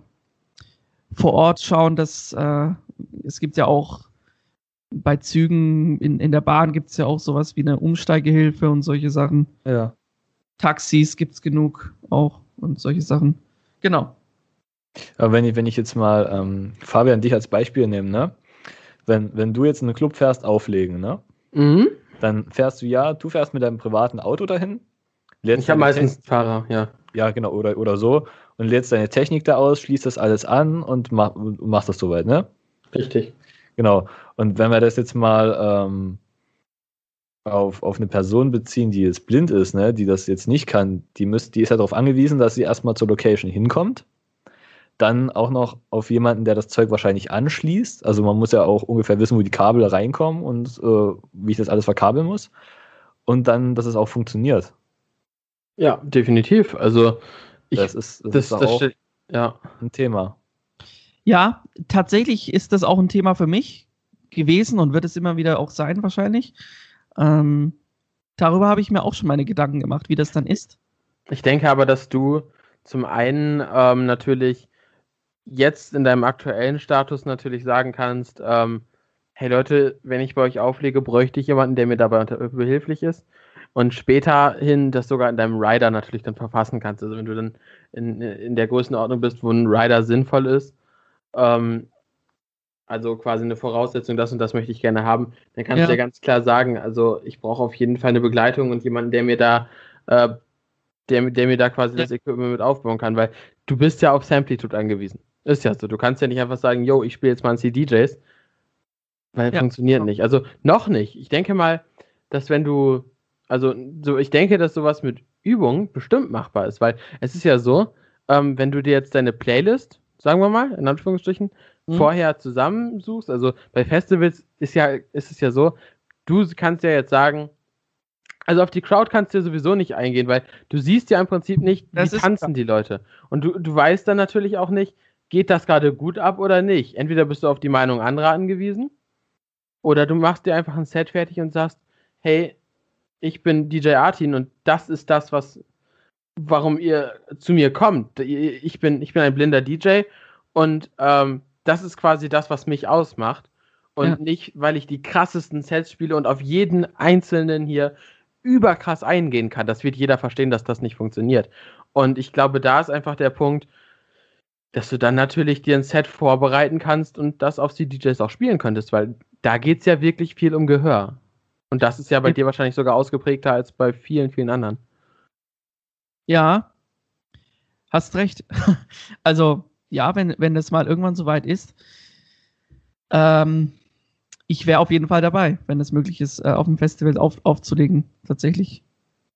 vor Ort schauen, dass äh, es gibt ja auch bei Zügen, in, in der Bahn gibt es ja auch sowas wie eine Umsteigehilfe und solche Sachen. Ja. Taxis gibt es genug auch und solche Sachen. Genau. Aber wenn ich, wenn ich jetzt mal ähm, Fabian, dich als Beispiel nehme, ne? Wenn, wenn du jetzt in einen Club fährst, auflegen, ne? Mhm. Dann fährst du ja, du fährst mit deinem privaten Auto dahin. Ich habe meistens einen Fahrer, ja. Ja, genau, oder, oder so. Und lädst deine Technik da aus, schließt das alles an und mach, machst das soweit, ne? Richtig. Genau. Und wenn wir das jetzt mal ähm, auf, auf eine Person beziehen, die jetzt blind ist, ne, die das jetzt nicht kann, die, müsst, die ist ja darauf angewiesen, dass sie erstmal zur Location hinkommt. Dann auch noch auf jemanden, der das Zeug wahrscheinlich anschließt. Also man muss ja auch ungefähr wissen, wo die Kabel reinkommen und äh, wie ich das alles verkabeln muss. Und dann, dass es auch funktioniert. Ja, definitiv. Also ich, das ist, das das, ist das auch steht, ja. ein Thema. Ja, tatsächlich ist das auch ein Thema für mich gewesen und wird es immer wieder auch sein wahrscheinlich. Ähm, darüber habe ich mir auch schon meine Gedanken gemacht, wie das dann ist. Ich denke aber, dass du zum einen ähm, natürlich jetzt in deinem aktuellen Status natürlich sagen kannst, ähm, hey Leute, wenn ich bei euch auflege, bräuchte ich jemanden, der mir dabei unter- behilflich ist. Und später hin das sogar in deinem Rider natürlich dann verfassen kannst. Also wenn du dann in, in der Größenordnung bist, wo ein Rider sinnvoll ist, ähm, also quasi eine Voraussetzung, das und das möchte ich gerne haben, dann kannst Ja. du ja ganz klar sagen, also ich brauche auf jeden Fall eine Begleitung und jemanden, der mir da, äh, der, der mir da quasi Ja. das Equipment mit aufbauen kann, weil du bist ja auf Samplitude angewiesen. Ist ja so. Du kannst ja nicht einfach sagen, yo, ich spiele jetzt mal ein C D Js, weil Ja. funktioniert nicht. Also noch nicht. Ich denke mal, dass wenn du, also so, ich denke, dass sowas mit Übung bestimmt machbar ist, weil es ist ja so, ähm, wenn du dir jetzt deine Playlist, sagen wir mal, in Anführungsstrichen, Mhm. vorher zusammensuchst, also bei Festivals ist ja, ist es ja so, du kannst ja jetzt sagen, also auf die Crowd kannst du ja sowieso nicht eingehen, weil du siehst ja im Prinzip nicht, wie Das ist tanzen klar. die Leute. Und du, du weißt dann natürlich auch nicht, geht das gerade gut ab oder nicht. Entweder bist du auf die Meinung anderer angewiesen, oder du machst dir einfach ein Set fertig und sagst, hey, ich bin D J Artin und das ist das, was, warum ihr zu mir kommt. Ich bin, ich bin ein blinder D J und ähm, das ist quasi das, was mich ausmacht. Und Ja. nicht, weil ich die krassesten Sets spiele und auf jeden einzelnen hier überkrass eingehen kann. Das wird jeder verstehen, dass das nicht funktioniert. Und ich glaube, da ist einfach der Punkt, dass du dann natürlich dir ein Set vorbereiten kannst und das auf die D Js auch spielen könntest, weil da geht es ja wirklich viel um Gehör. Und das ist ja bei Ja. dir wahrscheinlich sogar ausgeprägter als bei vielen, vielen anderen. Ja, hast recht. Also, ja, wenn, wenn das mal irgendwann soweit ist, ähm, ich wäre auf jeden Fall dabei, wenn es möglich ist, äh, auf dem Festival auf, aufzulegen, tatsächlich.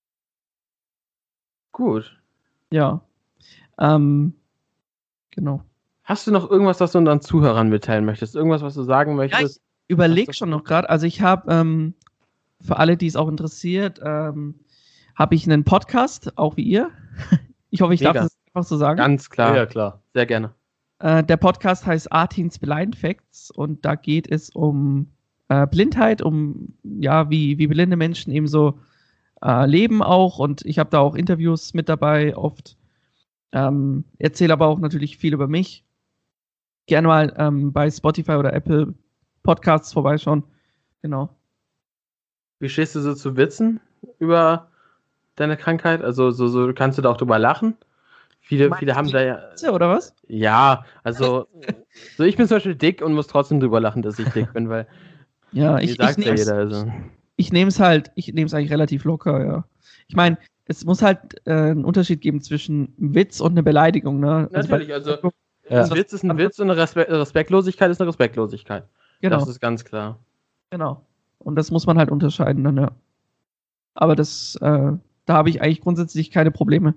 Gut. Ja. Ähm, genau. Hast du noch irgendwas, was du unseren Zuhörern mitteilen möchtest? Irgendwas, was du sagen Ja, möchtest? ich überlege Hast du- schon noch gerade. Also ich habe, ähm, für alle, die es auch interessiert, ähm, habe ich einen Podcast, auch wie ihr. Ich hoffe, ich Mega. darf das einfach so sagen. Ganz klar. Ja, klar. Sehr gerne. Äh, der Podcast heißt Artins Blind Facts und da geht es um äh, Blindheit, um ja, wie, wie blinde Menschen eben so äh, leben auch, und ich habe da auch Interviews mit dabei oft. Ähm, erzähle aber auch natürlich viel über mich. Gerne mal ähm, bei Spotify oder Apple Podcasts vorbeischauen. Genau. Wie stehst du so zu Witzen über deine Krankheit? Also so, so kannst du da auch drüber lachen? Viele, Meinst viele haben du da ja. Witze, oder was? Ja, also so ich bin zum Beispiel dick und muss trotzdem drüber lachen, dass ich dick bin, weil Ja, mir ich, ich sagt ja nehme es jeder. Also. ich nehm's halt, ich nehme es eigentlich relativ locker, ja. Ich meine, es muss halt äh, einen Unterschied geben zwischen Witz und einer Beleidigung, ne? Natürlich, also Ja. ein Witz ist ein Witz und eine Respe Respektlosigkeit ist eine Respektlosigkeit. Genau, Das ist ganz klar. genau. Und das muss man halt unterscheiden dann, ja. Aber das, äh, da habe ich eigentlich grundsätzlich keine Probleme.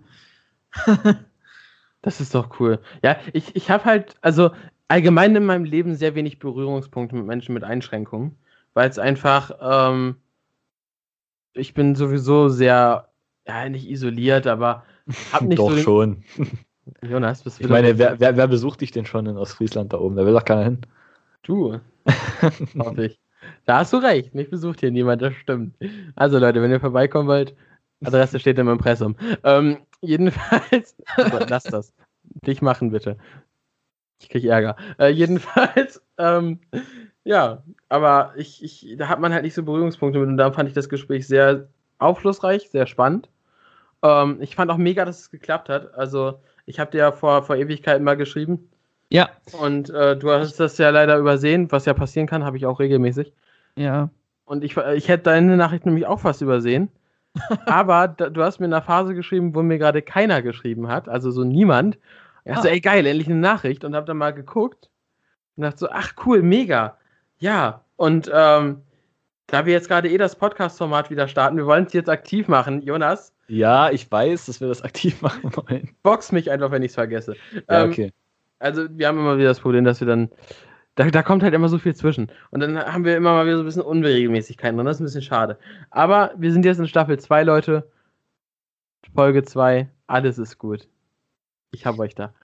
Das ist doch cool. Ja, ich, ich habe halt, also allgemein in meinem Leben sehr wenig Berührungspunkte mit Menschen mit Einschränkungen, weil es einfach, ähm, ich bin sowieso sehr, ja, nicht isoliert, aber hab nicht Doch so den, schon. Jonas, bist du Ich wieder meine, so- wer, wer, wer besucht dich denn schon in Ostfriesland da oben? Da will doch keiner hin. Du, hoffe ich. Da hast du recht, mich besucht hier niemand, das stimmt. Also Leute, wenn ihr vorbeikommen wollt, Adresse steht im Impressum. Ähm, jedenfalls, oh Gott, lass das. Dich machen bitte. Ich krieg Ärger. Äh, jedenfalls, ähm, ja, aber ich, ich, da hat man halt nicht so Berührungspunkte mit und da fand ich das Gespräch sehr aufschlussreich, sehr spannend. Ähm, ich fand auch mega, dass es geklappt hat. Also, ich habe dir ja vor, vor Ewigkeiten mal geschrieben. Ja, Und äh, du hast das ja leider übersehen, was ja passieren kann, habe ich auch regelmäßig. ja. Und ich, ich hätte deine Nachricht nämlich auch fast übersehen. Aber da, du hast mir in einer Phase geschrieben, wo mir gerade keiner geschrieben hat, also so niemand. Ich dachte, Ah. ey geil, endlich eine Nachricht und hab dann mal geguckt und dachte so, ach cool, mega. Ja, und ähm, da wir jetzt gerade eh das Podcast-Format wieder starten, wir wollen es jetzt aktiv machen, Jonas, Ja, ich weiß, dass wir das aktiv machen wollen. box mich einfach, wenn ich es vergesse. Ja, Ähm, okay. Also wir haben immer wieder das Problem, dass wir dann, da, da kommt halt immer so viel zwischen. Und dann haben wir immer mal wieder so ein bisschen Unregelmäßigkeiten drin, das ist ein bisschen schade. Aber wir sind jetzt in Staffel zwei, Leute. Folge zwei, alles ist gut. Ich hab euch da.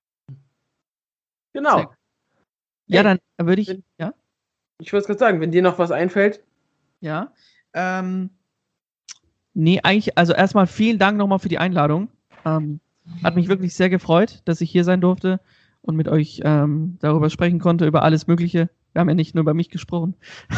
Sehr Genau. gut. Ja, Ey, dann würde ich, wenn- ja, Ich wollte gerade sagen, wenn dir noch was einfällt, ja. Ähm, Nee, eigentlich, also erstmal vielen Dank nochmal für die Einladung. Ähm, hat mich wirklich sehr gefreut, dass ich hier sein durfte und mit euch ähm, darüber sprechen konnte, über alles Mögliche. Wir haben ja nicht nur über mich gesprochen.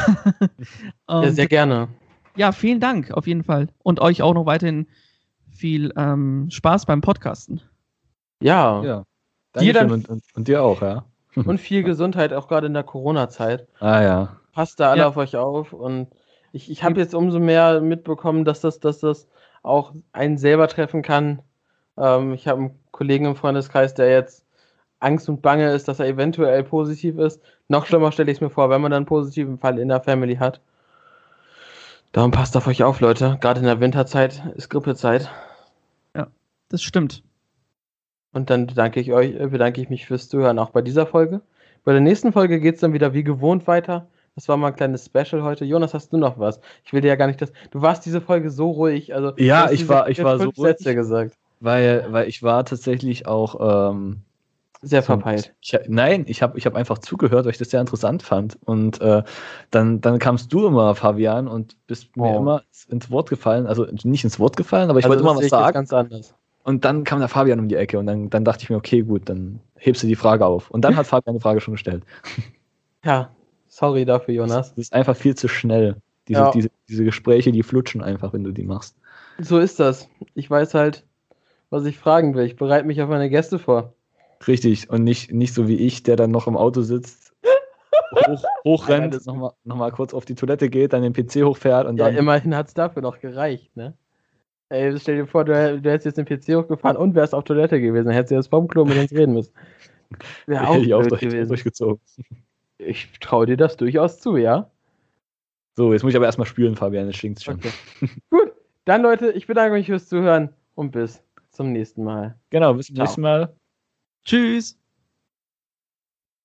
Ja, sehr gerne. Ja, vielen Dank auf jeden Fall. Und euch auch noch weiterhin viel ähm, Spaß beim Podcasten. Ja. Ja. Dir dann und, und, und dir auch, ja. und viel Gesundheit, auch gerade in der Corona-Zeit. Ah ja. Passt da alle Ja. auf euch auf. Und ich, ich habe jetzt umso mehr mitbekommen, dass das, dass das auch einen selber treffen kann. Ähm, ich habe einen Kollegen im Freundeskreis, der jetzt Angst und Bange ist, dass er eventuell positiv ist. Noch schlimmer stelle ich es mir vor, wenn man dann einen positiven Fall in der Family hat. Darum passt auf euch auf, Leute. Gerade in der Winterzeit ist Grippezeit. Ja, das stimmt. Und dann bedanke ich euch, äh, bedanke ich mich fürs Zuhören auch bei dieser Folge. Bei der nächsten Folge geht es dann wieder wie gewohnt weiter. Das war mal ein kleines Special heute. Jonas, hast du noch was? Ich will dir ja gar nicht das. Du warst diese Folge so ruhig. Also Ja, du hast ich diese war, ich war so fünf ruhig, Sätze gesagt. weil, weil ich war tatsächlich auch ähm, Sehr so- verpeilt. Ich, nein, ich habe ich hab einfach zugehört, weil ich das sehr interessant fand. Und äh, dann, dann kamst du immer, Fabian, und bist mir Oh. immer ins Wort gefallen. Also nicht ins Wort gefallen, aber ich Also wollte das immer sehe was ich jetzt sagen. ganz anders. Und dann kam der Fabian um die Ecke und dann, dann dachte ich mir, okay, gut, dann hebst du die Frage auf. Und dann hat Fabian die Frage schon gestellt. Ja, sorry dafür, Das, Jonas. das ist einfach viel zu schnell. Diese, Ja. diese, diese Gespräche, die flutschen einfach, wenn du die machst. So ist das. Ich weiß halt, was ich fragen will. Ich bereite mich auf meine Gäste vor. Richtig. Und nicht, nicht so wie ich, der dann noch im Auto sitzt, hoch, Nein, hochrennt, das- nochmal noch mal kurz auf die Toilette geht, dann den P C hochfährt und Ja, dann. immerhin hat es dafür noch gereicht, ne? Ey, stell dir vor, du, du hättest jetzt den P C hochgefahren und wärst auf Toilette gewesen. Dann hättest du jetzt vom Klo mit uns reden müssen. Wäre auch hätte ich auch blöd durch, gewesen. durchgezogen. Ich traue dir das durchaus zu, ja? So, jetzt muss ich aber erstmal spülen, Fabian, das stinkt schon. Okay. Gut, dann Leute, ich bedanke mich fürs Zuhören und bis zum nächsten Mal. Genau, bis zum Ciao. nächsten Mal. Tschüss.